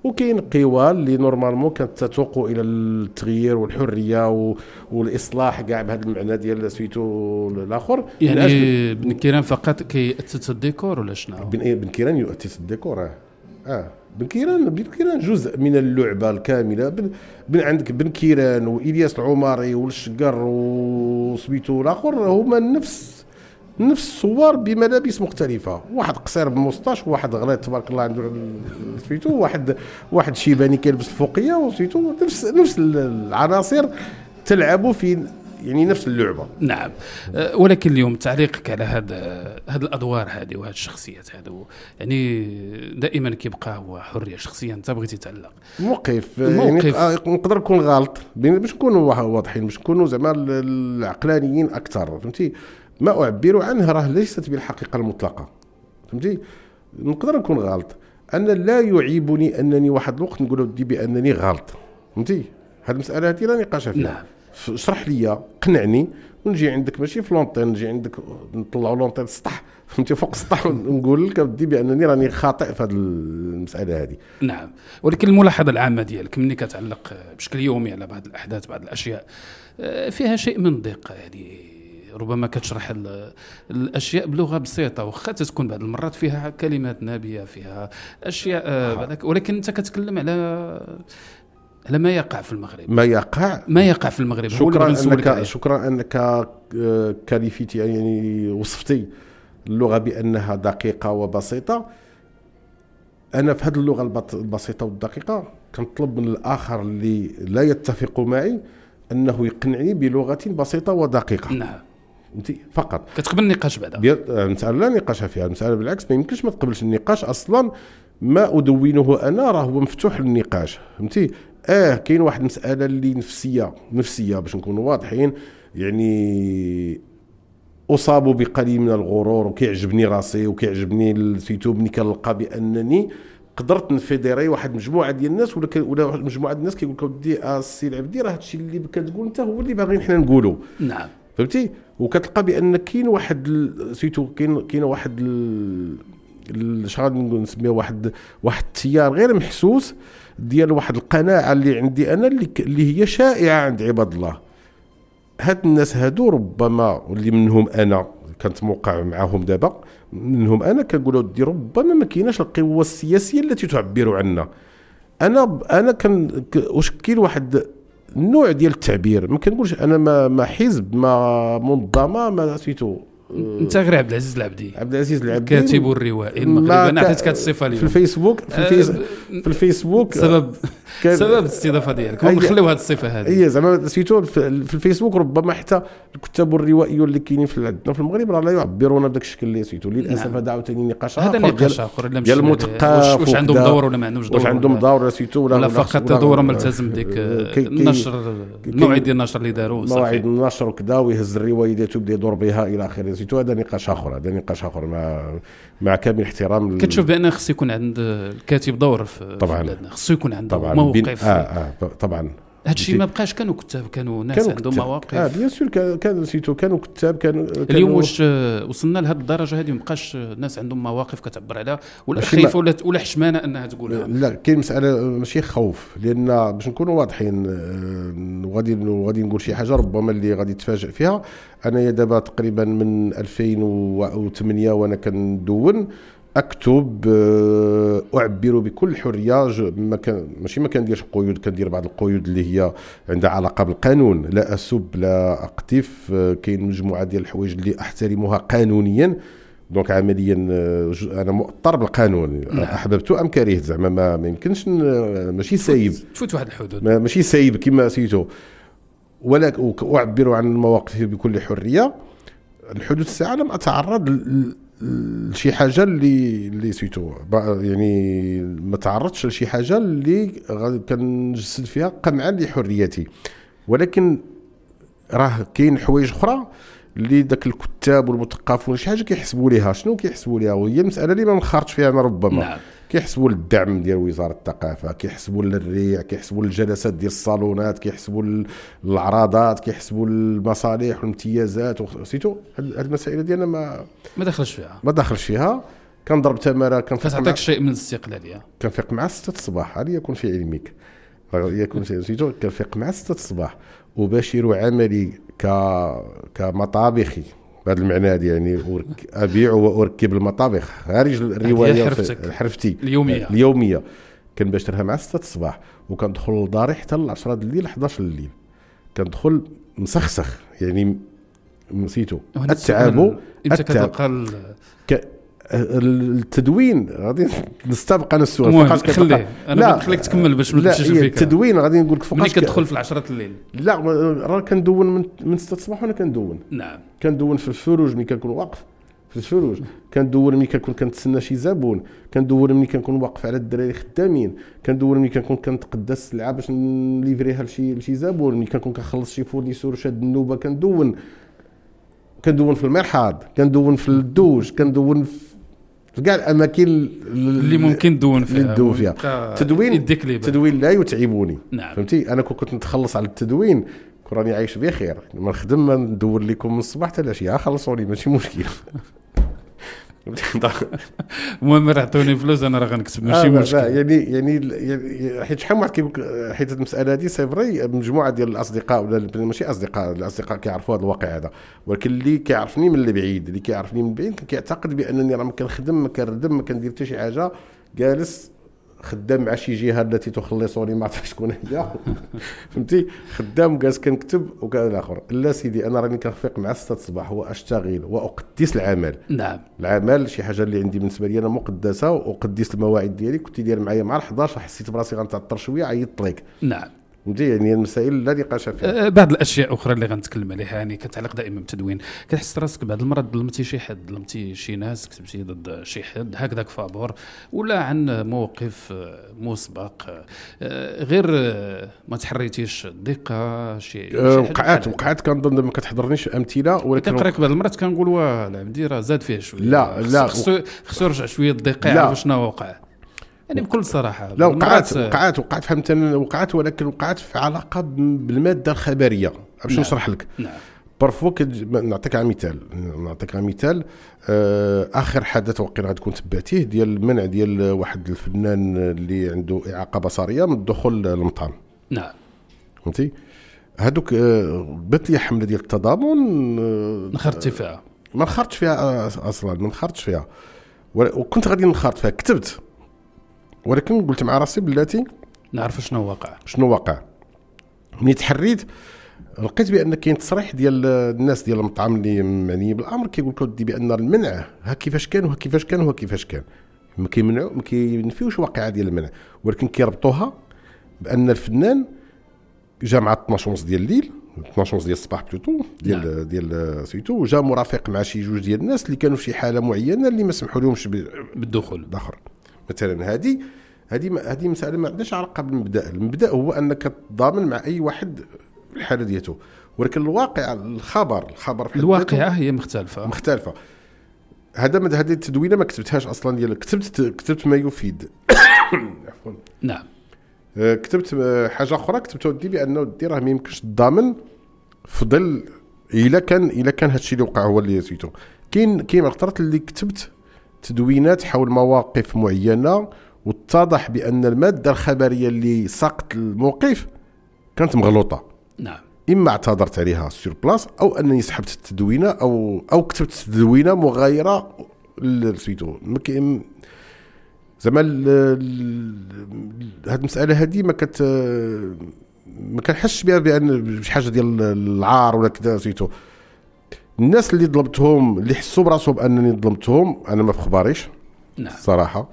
وكاين قوى اللي نورمالمون كانت تتوق الى التغيير والحريه و... والاصلاح كاع بهذا المعنى ديال سميتو الاخر. يعني بن كيران فقط كيأسس الديكور ولا شنو؟ بن, بن كيران يؤسس الديكور. اه, آه. بن كيران بن كيران جزء من اللعبه الكامله. بن, بن عندك بن كيران والياس العماري والشقر وسميتو الاخر هما نفس نفس الصور بملابس مختلفه، واحد قصير بموسطاش وواحد غليظ تبارك الله عنده سميتو، واحد واحد شيباني كيلبس الفوقيه وسميتو، نفس نفس العناصر تلعبوا في يعني نفس اللعبه. نعم. أه ولكن اليوم تعليقك على هذا هذه الادوار هذه وهذه الشخصيات هذو، يعني دائما كيبقى هو حريه شخصيه، انت بغيتي تعلق موقف يعني نقدر نكون غلط باش نكونوا واضحين، باش نكونوا زعما العقلانيين اكثر، فهمتي؟ ما أعبر عنها راه ليست بالحقيقة المطلقة، فهمتي؟ نقدر نكون غلط، أنا لا يعيبني أنني واحد الوقت نقول ودي بأنني غلط، فهمتي؟ هذه المسألة هذه لا نقاش فيها. نعم. اشرح لي، قنعني، ونجي عندك ماشي في لونطين، نجي عندك نطلعوا لونطين السطح، فهمتي؟ فوق السطح ونقول لك ودي بأنني راني خاطئ في هذه المسألة هذه. نعم. ولكن الملاحظة العامة ديالك ملي كتعلق بشكل يومي على بعض الأحداث بعض الأشياء فيها شيء من دقة، يعني ربما كتشرح الاشياء بلغه بسيطه، واخا تكون بعض المرات فيها كلمات نابيه، فيها اشياء آه. ولكن انت كتكلم على على ما يقع في المغرب، ما يقع ما يقع في المغرب. شكرا انك شكرا انك كاليفيتي يعني وصفتي اللغه بانها دقيقه وبسيطه. انا في هذه اللغه البسيطه والدقيقه كنطلب من الاخر اللي لا يتفق معي انه يقنعني بلغه بسيطه ودقيقه. نعم. انت فقط كتقبل النقاش بعدا. المساله لا نقاش فيها، المساله بالعكس ما يمكنش ما تقبلش النقاش اصلا. ما ادونه انا راه هو مفتوح للنقاش، فهمتي؟ اه كاين واحد المساله اللي نفسيه نفسيه باش نكونوا واضحين، يعني اصاب بقليل من الغرور وكيعجبني راسي وكيعجبني سيتو ملي كنلقى بانني قدرت نفيديري واحد مجموعه ديال الناس ولا ولا واحد مجموعه ديال الناس كيقول لك ودي السي العبدي راه هادشي اللي كتقول انت هو اللي باغيين حنا نقولوا. نعم. فهمتي؟ وكتلقى بان كاين واحد سيتو كاين كاين واحد اش غادي نقول نسميه واحد واحد التيار غير محسوس ديال واحد القناعه اللي عندي انا اللي اللي هي شائعه عند عباد الله. هاد الناس هادو ربما واللي منهم انا كنت موقع معهم دابا، منهم انا كنقول ودي ربما ما كايناش القوه السياسيه التي تعبر عنا. انا انا كان اشكل واحد النوع ديال التعبير، ما كنقولش انا ما ما حزب ما منظمه ما سيتو. انت غير عبد العزيز العبدي، عبد العزيز العبدي الكاتب والروائي المغربي. انا عطيتك هذه الصفه اليوم في الفيسبوك في, الفيس في الفيسبوك سبب سبب الاستضافه ديالك ونخليو هذه الصفه هذه. هي زعما سيتو في الفيسبوك ربما حتى الكتاب والروائيون اللي كاينين في عندنا في المغرب راه لا يعبرون بداك الشكل اللي سيتو. للاسف هذا عاوتاني نقاش هذا نقاش اخر ديال المثقف، واش عندهم دور ولا ما عندهمش دور، واش عندهم دور سيتو ولا, ولا فقط دور ملتزم ديك النشر، الموعد ديال النشر اللي داروا موعد النشر وكذا، ويهز الروايه ديالو يبدا يدور بها الى اخره سيتو. هذا نقاش اخر، هذا نقاش اخر مع مع كامل الاحترام. كتشوف بان خص يكون عند الكاتب دور في بلادنا، خصو يكون عنده طبعاً موقف. اه اه طبعا هادشي ما بقاش. كانوا كتاب، كانوا ناس كانوا عندهم مواقف. اه بيان سور كانوا سيتو كانوا كتاب كانوا اليوم واش وصلنا لهاد الدرجه هذه ما بقاش ناس عندهم مواقف كتعبر عليها، ولا خايفه ولا ولا حشمانه انها تقولها؟ لا كاين مساله ماشي خوف، لان باش نكونوا واضحين وغادي غادي نقول شي حاجه ربما اللي غادي تفاجئ فيها. انا دابا تقريبا من ألفين وثمانية وانا كندون اكتب، اعبر بكل حريه. ما كان ماشي ما كنديرش قيود، كندير بعض القيود اللي هي عندها علاقه بالقانون. لا اسب لا اقذف، كاين مجموعه ديال الحوايج اللي احترمها قانونيا. دونك عمليا انا مؤطر بالقانون. نعم. احببت ام كرهت، زعما ما, ما يمكنش ماشي سايب تفوت واحد الحدود، ماشي سايب كما سيتو. ولا اعبر عن المواقف بكل حريه. الحدود الساعه لم اتعرض لشي حاجه اللي اللي سيتو يعني ما تعرضتش لشي حاجه اللي كنجسد فيها قمعا لحريتي. ولكن راه كاين حوايج اخرى اللي داك الكتاب والمثقفون شي حاجه كيحسبوا ليها. شنو كيحسبوا ليها؟ وهي المساله اللي ما نخرجش فيها انا ربما. نعم. كيحسبوا للدعم ديال وزاره الثقافه، كيحسبوا للريع، كيحسبوا للجلسات ديال الصالونات، كيحسبوا للعراضات، كيحسبوا للمصالح والامتيازات وسيتو. هاد المسائل ديالنا ما ما دخلش فيها ما دخلش فيها. كنضرب تماره كتعطيك شيء من الاستقلاليه. كنفيق مع ستة الصباح، هذه يكون في علمك يكون سيتو كنفيق مع ستة الصباح وبشير عملي ك كمطابخي بهذا المعنى هذا، يعني ابيع واركب المطابخ خارج الروايه حرفتي اليوميه اليوميه كنباشرها مع ستة الصباح وكندخل لداري حتى ل عشرة الليل حداش الليل، كندخل مسخسخ يعني نسيتو التعب. انت كتلقى التدوين غادي نستبق انا السؤال فوقاش كتلقى. انا بنخليك تكمل باش ما تمشيش فيك. التدوين غادي نقول لك فوقاش كتدخل في عشرة الليل. لا راه كندون من من ستة الصباح وانا كندون. نعم كندون في الفروج ملي كنكون واقف في الفروج، كندور ملي كنكون كنتسنى شي زبون، كندور ملي كنكون واقف على الدراري خدامين، كندور ملي كنكون كنتقدى السلعه باش نليفريها لشي لشي زبون، ملي كنكون كنخلص شي فورنيسور شاد النوبه كندون كندون في المرحاض، كندون في الدوش، كندون في كاع الاماكن اللي ممكن تدون فيها. ندون فيها تدوين التدوين لا يتعبوني. نعم. فهمتي انا كنت نتخلص على التدوين راني عايش بخير، ما نخدم ما ندور لكم من الصباح حتى العشيه خلصوني ماشي مشكل. المهم عطوني فلوس انا راه غنكتب ماشي مشكل. يعني يعني حيت شحال واحد كيقول حيت المساله هذه سي فري مجموعه ديال الاصدقاء ولا ماشي اصدقاء، الاصدقاء كيعرفوا هذا الواقع هذا، ولكن اللي كيعرفني من البعيد اللي كيعرفني من بعيد كيعتقد بانني راه ما كنخدم ما كنردم ما كندير حتى شي حاجه، جالس خدام مع شي جهه التي تخلصوني ما عرفتش شكون هي. فهمتي خدام جالس كنكتب وكذا الاخر. لا سيدي انا راني كنفيق مع ستة الصباح واشتغل واقدس العمل. نعم العمل شي حاجه اللي عندي بالنسبه لي انا مقدسه واقدس المواعيد ديالي. كنت داير معايا مع الحداش حسيت براسي غنتعطر شويه عيطت لك. نعم فهمتي يعني المسائل لا نقاش فيها. أه بعض الاشياء اخرى اللي غنتكلم عليها يعني كتعلق دائما بالتدوين. كتحس راسك بعض المرات ظلمتي شي حد، ظلمتي شي ناس، كتبتي ضد شي حد هكذاك فابور ولا عن موقف مسبق أه غير ما تحريتيش الدقه شي أه وقعات وقعات كنظن ما كتحضرنيش امثله، ولكن كنقراك بعض المرات كنقول واه العبدي راه زاد فيه شويه. لا لا خصو خصو يرجع شويه الدقه يعرف شنو وقع يعني بكل صراحه. لا وقعات وقعات وقعت فهمت وقعات، ولكن وقعت في علاقه بالماده الخبريه باش نعم. نشرح لك. نعم. برفو نعطيك على مثال نعطيك على مثال آه اخر حدث وقيلا غتكون تبعتيه ديال المنع ديال واحد الفنان اللي عنده اعاقه بصريه من الدخول للمطعم. نعم فهمتي هذوك آه بات لي حمله ديال التضامن آه نخرجتي فيها ما نخرجتش فيها اصلا ما نخرجتش فيها وكنت غادي نخرج فيها كتبت، ولكن قلت مع راسي بلاتي نعرف شنو واقع شنو واقع. ملي تحريت لقيت بان كاين تصريح ديال الناس ديال المطعم اللي معني بالامر كيقول لك ودي بان المنع ها كيفاش كان وها كيفاش كان وها كيفاش كان، ما كيمنعوا ما كينفيوش الواقعه ديال المنع، ولكن كيربطوها بان الفنان جا مع اثناش ونص ديال الليل اثناش ونص ديال الصباح بلوتو ديال نعم. ديال سيتو وجا مرافق مع شي جوج ديال الناس اللي كانوا في شي حاله معينه اللي ما سمحوا لهمش بالدخول الاخر. مثلا هذه هذه هذه مساله ما عندهاش علاقه بالمبدا، المبدا هو انك تضامن مع اي واحد الحاله ديالته، ولكن الواقع الخبر الخبر في الواقعه هي مختلفه مختلفه. هذا هذه التدوينه ما كتبتهاش اصلا ديال كتبت كتبت ما يفيد. عفوا نعم كتبت حاجه اخرى كتبت ودي بانه ودي راه ما يمكنش تضامن في ظل الا كان الا كان هادشي اللي وقع هو اللي سيتو. كاين كاين اخترت اللي كتبت تدوينات حول مواقف معينه واتضح بان الماده الخبريه اللي ساقت الموقف كانت مغلوطه. نعم اما اعتذرت عليها سور بلاص او انني سحبت التدوينه او او كتبت تدوينه مغايره لسيتو. زعما هاد المساله هذه ما كت ما كنحسش بها بان شي حاجه ديال العار ولا كذا سيتو. الناس اللي ظلمتهم اللي حسوا براسهم انني ظلمتهم انا ما في خباريش. نعم صراحه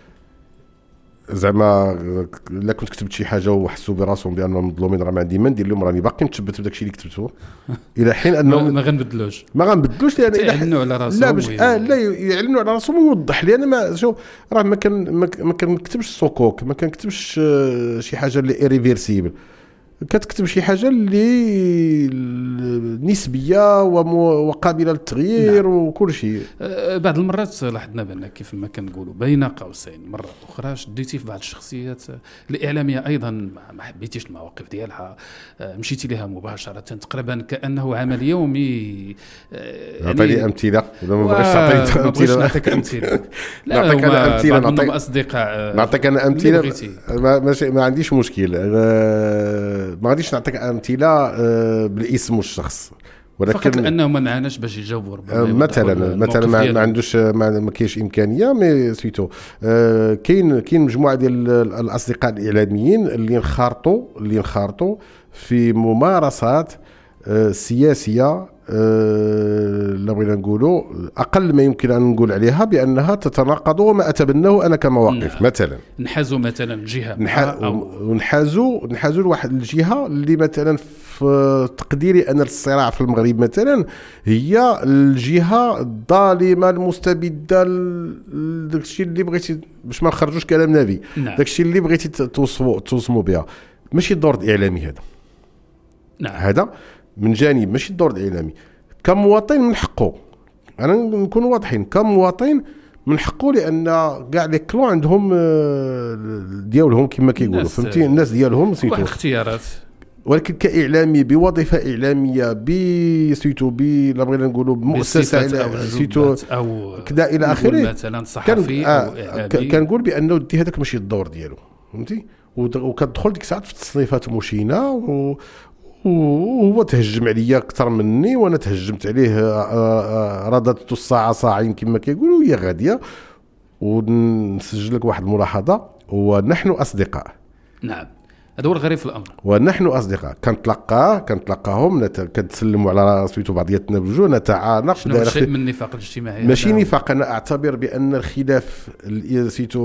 زعما الا كنت كتبت شي حاجه وحسوا براسهم بانهم مظلومين راه ما عندي ما ندير لهم، راني باقي متثبت بداك الشيء اللي كتبته الى حين انهم ما غنبدلوش ما غنبدلوش لان يعلنوا على راسهم. لا باش اه لا يعلنوا على راسهم ويوضح لي انا ما شو راه ما كان ما كنكتبش صكوك ما كنكتبش شي حاجه اللي ايريفيرسيبل. كتكتب شي حاجه اللي نسبيه وقابله للتغيير. نعم. وكل شيء. بعض المرات لاحظنا بان كيف ما كنقولوا بين قوسين مرات اخرى شديتي في بعض الشخصيات الاعلاميه ايضا ما حبيتيش المواقف ديالها، مشيتي لها مباشره تقريبا كانه عمل يومي. عطيني يعني امثله ولا ما بغيتش تعطيني امثله؟ نعطيك امثله. لا نعطيك انا امثله، نعطيك اصدقاء، نعطيك انا امثله. ما, ما عنديش مشكل، ما غاديش نعطيك امثله بالاسم والشخص، ولكن فقط لانه ما معناش باش يجاوبوا مثلا مثلا ما, ما عندوش ما, ما كاينش امكانيه. مي سويتو آه كاين كاين مجموعه ديال الاصدقاء الاعلاميين اللي انخرطوا اللي انخرطوا في ممارسات آه سياسيه لا بغينا نقولوا اقل ما يمكن ان نقول عليها بانها تتناقض وما اتبناه انا كمواقف. نعم. مثلا نحازوا مثلا جهه نح... ونحازوا نحازوا لواحد الجهه اللي مثلا في تقديري انا الصراع في المغرب مثلا هي الجهه الظالمه المستبده، داكشي اللي بغيتي باش ما نخرجوش كلام نبي. نعم. داكشي اللي بغيتي توصفوا توصموا بها ماشي الدور الاعلامي هذا. نعم. هذا من جانب ماشي الدور الاعلامي. كمواطن من حقه، انا نكون واضحين، كمواطن من حقه، لان كاع لي كلون عندهم ديالهم كما كيقولوا، فهمتي، الناس ديالهم سيتو اختيارات. ولكن كاعلامي بوظيفه اعلاميه بسيتو بي لا بغينا نقولوا بمؤسسه سيتو او كذا الى اخره، مثلا صحفي او اعلامي، كنقول بانه دي هذاك ماشي الدور ديالو، فهمتي، وكتدخل ديك الساعات في التصنيفات مشينه و وهو تهجم عليا اكثر مني وانا تهجمت عليه. رددت الساعه صاعين كما كيقولوا، هي غاديه. ونسجل لك واحد الملاحظه، ونحن اصدقاء. نعم، هذا هو الغريب في الامر. ونحن اصدقاء، كنتلقاه كنتلقاهم كنتسلموا على سويتو بعضياتنا بوجه، نتعانق. شنو شيء من النفاق الاجتماعي؟ ماشي نفاق، انا اعتبر بان الخلاف سيتو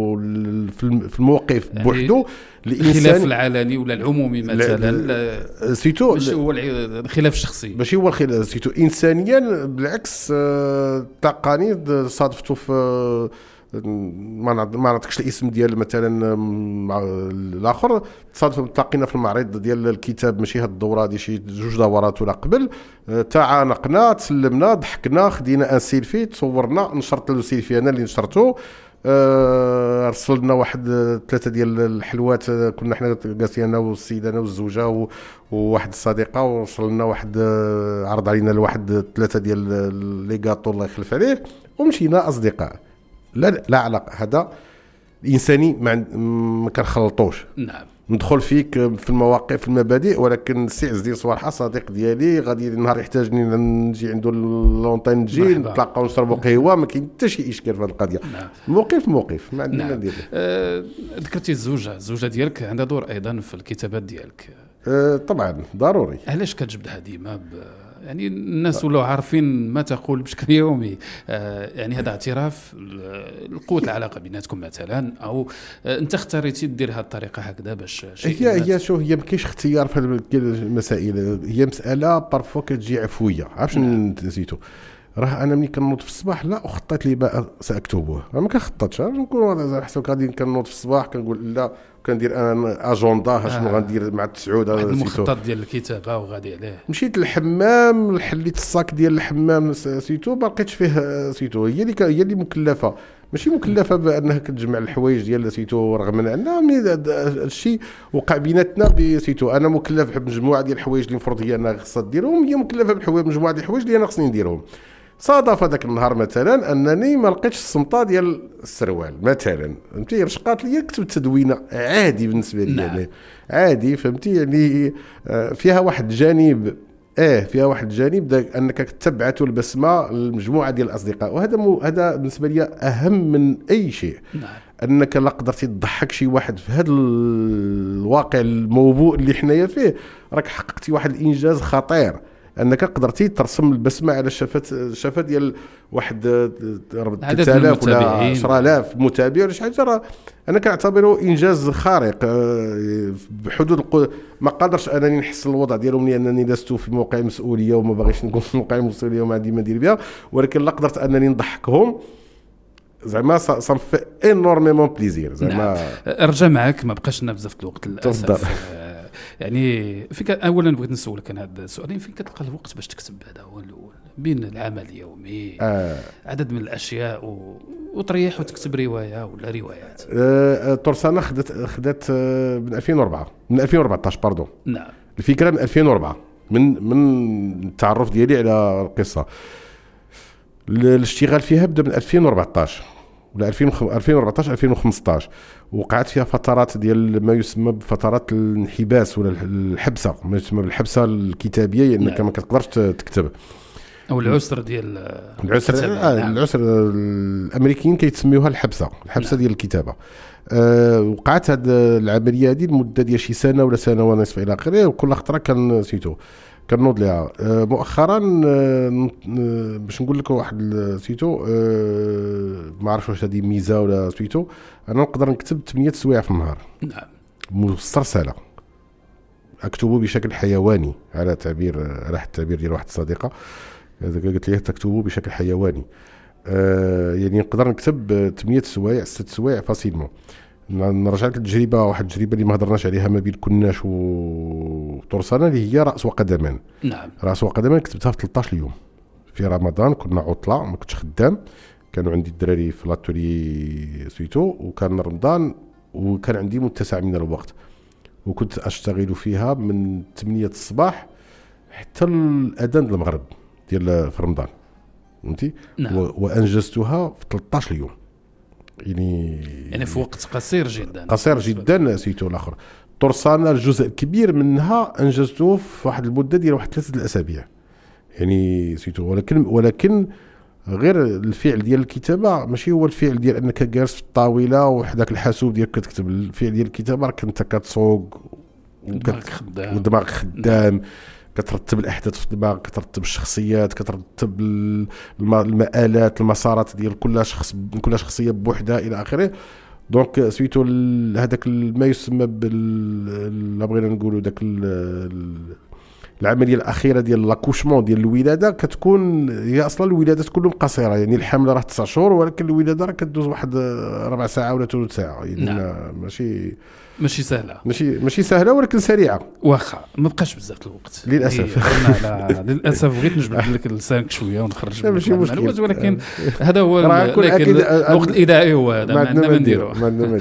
في الموقف بوحده الخلاف العلني ولا العمومي مثلا سيتو ماشي هو الخلاف الشخصي، ماشي هو الخلاف سيتو انسانيا. بالعكس التقانيد صادفته في ما ما نعطيكش الاسم ديال مثلا الاخر، تصادف تلاقينا في المعرض ديال الكتاب، ماشي هاد الدوره دي شي جوج دورات ولا قبل، تعانقنا تسلمنا ضحكنا خدينا ان سيلفي تصورنا، نشرت له سيلفي انا اللي نشرته. أه رسلنا واحد ثلاثه ديال الحلوات، كنا حنا جالسين انا والسيده انا والزوجه وواحد الصديقه، وصلنا واحد عرض علينا لواحد ثلاثه ديال لي غاطو الله يخلف عليه، ومشينا اصدقاء. لا لا علاقه، هذا انساني ما, ما كنخلطوش. نعم، ندخل فيك في المواقف المبادئ، ولكن السي عزيز صوالحه صديق ديالي، غادي النهار يحتاجني نجي عنده لونطين، نجي نتلاقاو نشربوا قهوه، ما كاين حتى شي اشكال في هذه القضيه. نعم. موقف موقف ما عندنا. نعم. ندير أه ذكرتي الزوجه الزوجه ديالك عندها دور ايضا في الكتابات ديالك. أه طبعا ضروري. علاش كتجبدها ديما ب... يعني الناس ولاو عارفين ما تقول بشكل يومي. آه يعني هذا اعتراف لقوة العلاقة بيناتكم مثلا، أو آه أنت اختاريتي دير هذه الطريقة هكذا باش هي هي شو هي ما كاينش اختيار في هذه المسائل، هي مسألة بارفو كتجي عفوية. عرفت نسيتو، راه انا ملي كنوض في الصباح لا اخطط لي ما ساكتبه، ما كنخططش، نكون حسب غادي كنوض في الصباح كنقول لا، كندير انا اجوندا شنو آه. غندير مع التسعود المخطط ديال الكتابه وغادي عليه. مشيت للحمام، حليت الصاك ديال الحمام سيتو، ما لقيتش فيه سيتو، هي اللي هي اللي مكلفه، ماشي مكلفه بانها كتجمع الحوايج ديال سيتو، رغم ان الشيء وقع بيناتنا بسيتو. انا مكلف بمجموعه ديال الحوايج اللي المفروض هي انا خصها ديرهم، هي مكلفه بحوايج مجموعه ديال الحوايج اللي انا خصني نديرهم. صادف هذاك النهار مثلا انني ما لقيتش الصمطه ديال السروال مثلا، فهمتي، رشقات لي كتبت تدوينه عادي بالنسبه لي. يعني عادي، فهمتي، يعني فيها واحد الجانب اه فيها واحد الجانب انك تتبعت البسمه لمجموعه ديال الاصدقاء، وهذا مو هذا بالنسبه لي اهم من اي شيء. نعم. انك لا قدرتي تضحك شي واحد في هذا الواقع الموبوء اللي حنايا فيه، راك حققتي واحد الانجاز خطير، انك قدرتي ترسم البسمه على الشفه الشفه ديال واحد ثلاثة آلاف ولا عشرة آلاف متابع ولا شي حاجه. راه انا كنعتبره انجاز خارق بحدود ما قدرش انني نحسن الوضع ديالهم، لانني لست في موقع مسؤوليه وما باغيش نكون في موقع مسؤوليه وما عندي ما ندير بها، ولكن لا قدرت انني نضحكهم زعما صام في انورميمون بليزير. زعما نعم. ارجع معك، ما بقاش لنا بزاف الوقت للاسف. يعني فيك اولا بغيت نسولك انا هذا السؤالين، فين كتلقى الوقت باش تكتب؟ هذا هو الاول، بين العمل اليومي آه. عدد من الاشياء و... وتريح وتكتب روايه ولا روايات. آه تورسانا خدت خدت آه من ألفين وأربعة من ألفين وأربعطاش باردون. نعم. الفكره من ألفين وأربعة، من من التعرف ديالي على القصه. الاشتغال فيها بدا من ألفين وأربعطاش ولا ألفين وأربعطاش ألفين وخمسطاش، وقعت فيها فترات ديال ما يسمى بفترات الانحباس ولا الحبسه، ما يسمى بالحبسه الكتابيه، لانك يعني ما كتقدرش تكتب، او العسر ديال العسر. آه نعم. العسر الامريكيين كيتسميوها الحبسه، الحبسه نعم. ديال الكتابه. أه وقعت هذه العمليه هذه لمده ديال شي سنه ولا سنه ونصف الى اخره، وكل خطره كان سيتو كنوض ليها. أه مؤخرا أه باش نقول لك واحد سيتو أه ما عرفتش واش هذه ميزه ولا سيتو، انا نقدر نكتب ثمانية سوايع في النهار. نعم. مسترسله، اكتبه بشكل حيواني على تعبير على حد التعبير ديال واحد الصديقه قالت لي تكتبه بشكل حيواني. آه يعني نقدر نكتب ثمانية سوايع ست سوايع فاسيلمون. نرجع لك التجربه، واحد التجربه اللي ما هضرناش عليها ما بين كناش وتورسانا، اللي هي راس وقدمان. نعم. راس وقدمان كتبتها في ثلاثة عشر يوم في رمضان، كنا عطله ما كنتش خدام، كانوا عندي الدراري في لاتولي سويتو، وكان رمضان وكان عندي متسع من الوقت، وكنت اشتغل فيها من ثمانية الصباح حتى الاذان المغرب ديال في رمضان، فهمتي. نعم. وانجزتها في ثلاثة عشر يوم، يعني يعني في وقت قصير جدا قصير جدا. سيتو الاخر تورسانا الجزء الكبير منها انجزته في واحد المده ديال واحد ثلاثه الاسابيع، يعني سيتو. ولكن ولكن غير الفعل ديال الكتابه ماشي هو الفعل ديال انك جالس في الطاوله وحداك الحاسوب ديالك كتكتب. الفعل ديال الكتابه راك انت كتسوق ودماغك خدام، كترتب الاحداث في الدماغ، كترتب الشخصيات، كترتب المآلات المسارات ديال كل شخص، كل شخصيه بوحدها الى اخره. دونك سويتو هذاك ما يسمى بال بغينا نقولوا داك العمليه الاخيره ديال لاكوشمون ديال الولاده، كتكون هي اصلا الولادات كلهم قصيره، يعني الحمل راه تسع شهور، ولكن الولاده راه كدوز واحد ربع ساعه ولا ثلث ساعه، يعني نعم. ماشي ماشي سهله ماشي ماشي سهله ولكن سريعه. واخا ما بقاش بزاف الوقت للاسف. للاسف بغيت نجبد لك لسانك شويه ونخرج ماشي مشكل، ولكن هذا هو الوقت الادائي، هو هذا ما عندنا ما نديرو.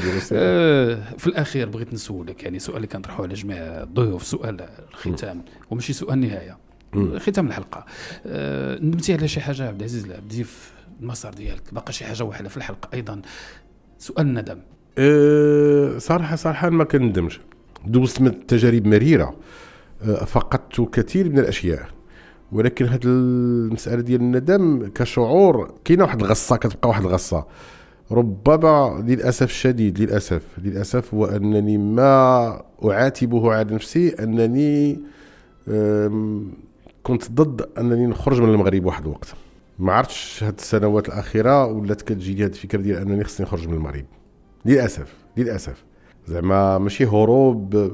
في الاخير بغيت نسولك يعني سؤال اللي كنطرحوه على جميع الضيوف، سؤال الختام وماشي سؤال نهايه، ختام الحلقه. أه ندمتي على شي حاجه عبد العزيز العبدي في المسار ديالك؟ باقي شي حاجه واحده في الحلقه ايضا، سؤال الندم. أه صراحه صراحه ما كندمش، دوزت من تجارب مريره، أه فقدت كثير من الاشياء، ولكن هذه المساله ديال الندم كشعور كاينه واحد الغصه، كتبقى واحد الغصه. ربما للاسف الشديد للاسف للاسف هو انني ما اعاتبه على نفسي انني كنت ضد انني نخرج من المغرب واحد الوقت. ما عرفتش هاد السنوات الاخيره ولات كتجيني هاد الفكره ديال انني خصني نخرج من المغرب، للاسف للاسف. زعما ماشي هروب،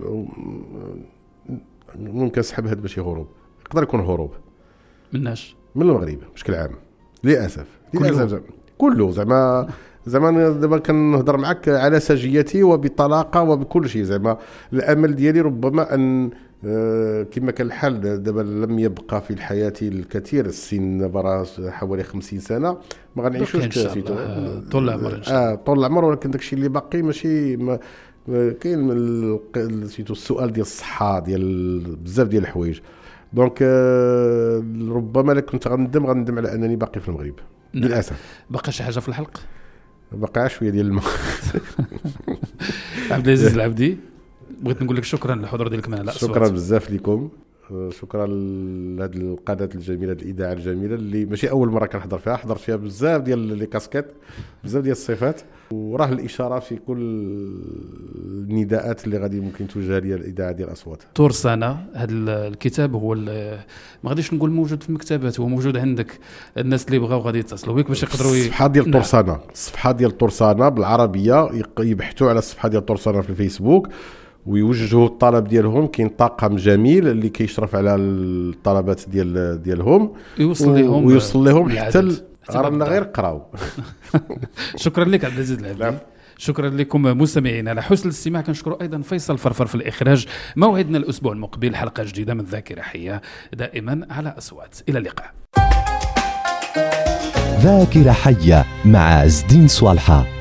ممكن نسحب هاد ماشي هروب، يقدر يكون هروب مناش من المغرب بشكل عام، للاسف للاسف كله. زعما زعما دابا كنهضر معك على سجيتي وبطلاقه وبكل شيء. زعما الامل ديالي ربما ان أه كما كان الحال دابا لم يبقى في الحياه الكثير، السن برا حوالي خمسين سنه، ما غنعيشوش كاسيتو طول العمر ان شاء الله. اه طول العمر، ولكن داكشي اللي باقي ماشي ما كاين سيتو السؤال ديال الصحه ديال بزاف ديال الحوايج. دونك أه ربما لا كنت غندم غندم على انني باقي في المغرب. نعم. للاسف. باقي شي حاجه في الحلق؟ باقي شويه ديال الماء. عبد العزيز العبدي، بغيت نقول لك شكرا للحضور ديالك معنا. شكرا بزاف لكم، شكرا لهذه القناه الجميله، هذه الاذاعه الجميله اللي ماشي اول مره كنحضر فيها، حضرت فيها بزاف ديال لي كاسكيت، بزاف ديال الصفات، وراه الاشاره في كل النداءات اللي غادي ممكن توجه لي الاذاعه ديال الاصوات. تورسانا هذا الكتاب هو ما غاديش نقول موجود في المكتبات، هو موجود عندك، الناس اللي بغاو غادي يتصلوا بك باش يقدروا الصفحه ديال تورسانا، الصفحه ديال تورسانا بالعربيه، يبحثوا على الصفحه ديال تورسانا في الفيسبوك ويوجهوا الطلب ديالهم. كاين طاقم جميل اللي كيشرف على الطلبات ديال ديالهم، يوصل لهم ويوصل لهم حتى رانا غير قراو. شكرا لك عبد العزيز العبدي، شكرا لكم مستمعينا على حسن الاستماع. كنشكر ايضا فيصل فرفر في الاخراج. موعدنا الاسبوع المقبل حلقه جديده من ذاكره حيه دائما على اصوات. الى اللقاء. ذاكره حيه مع عز الدين صالحه.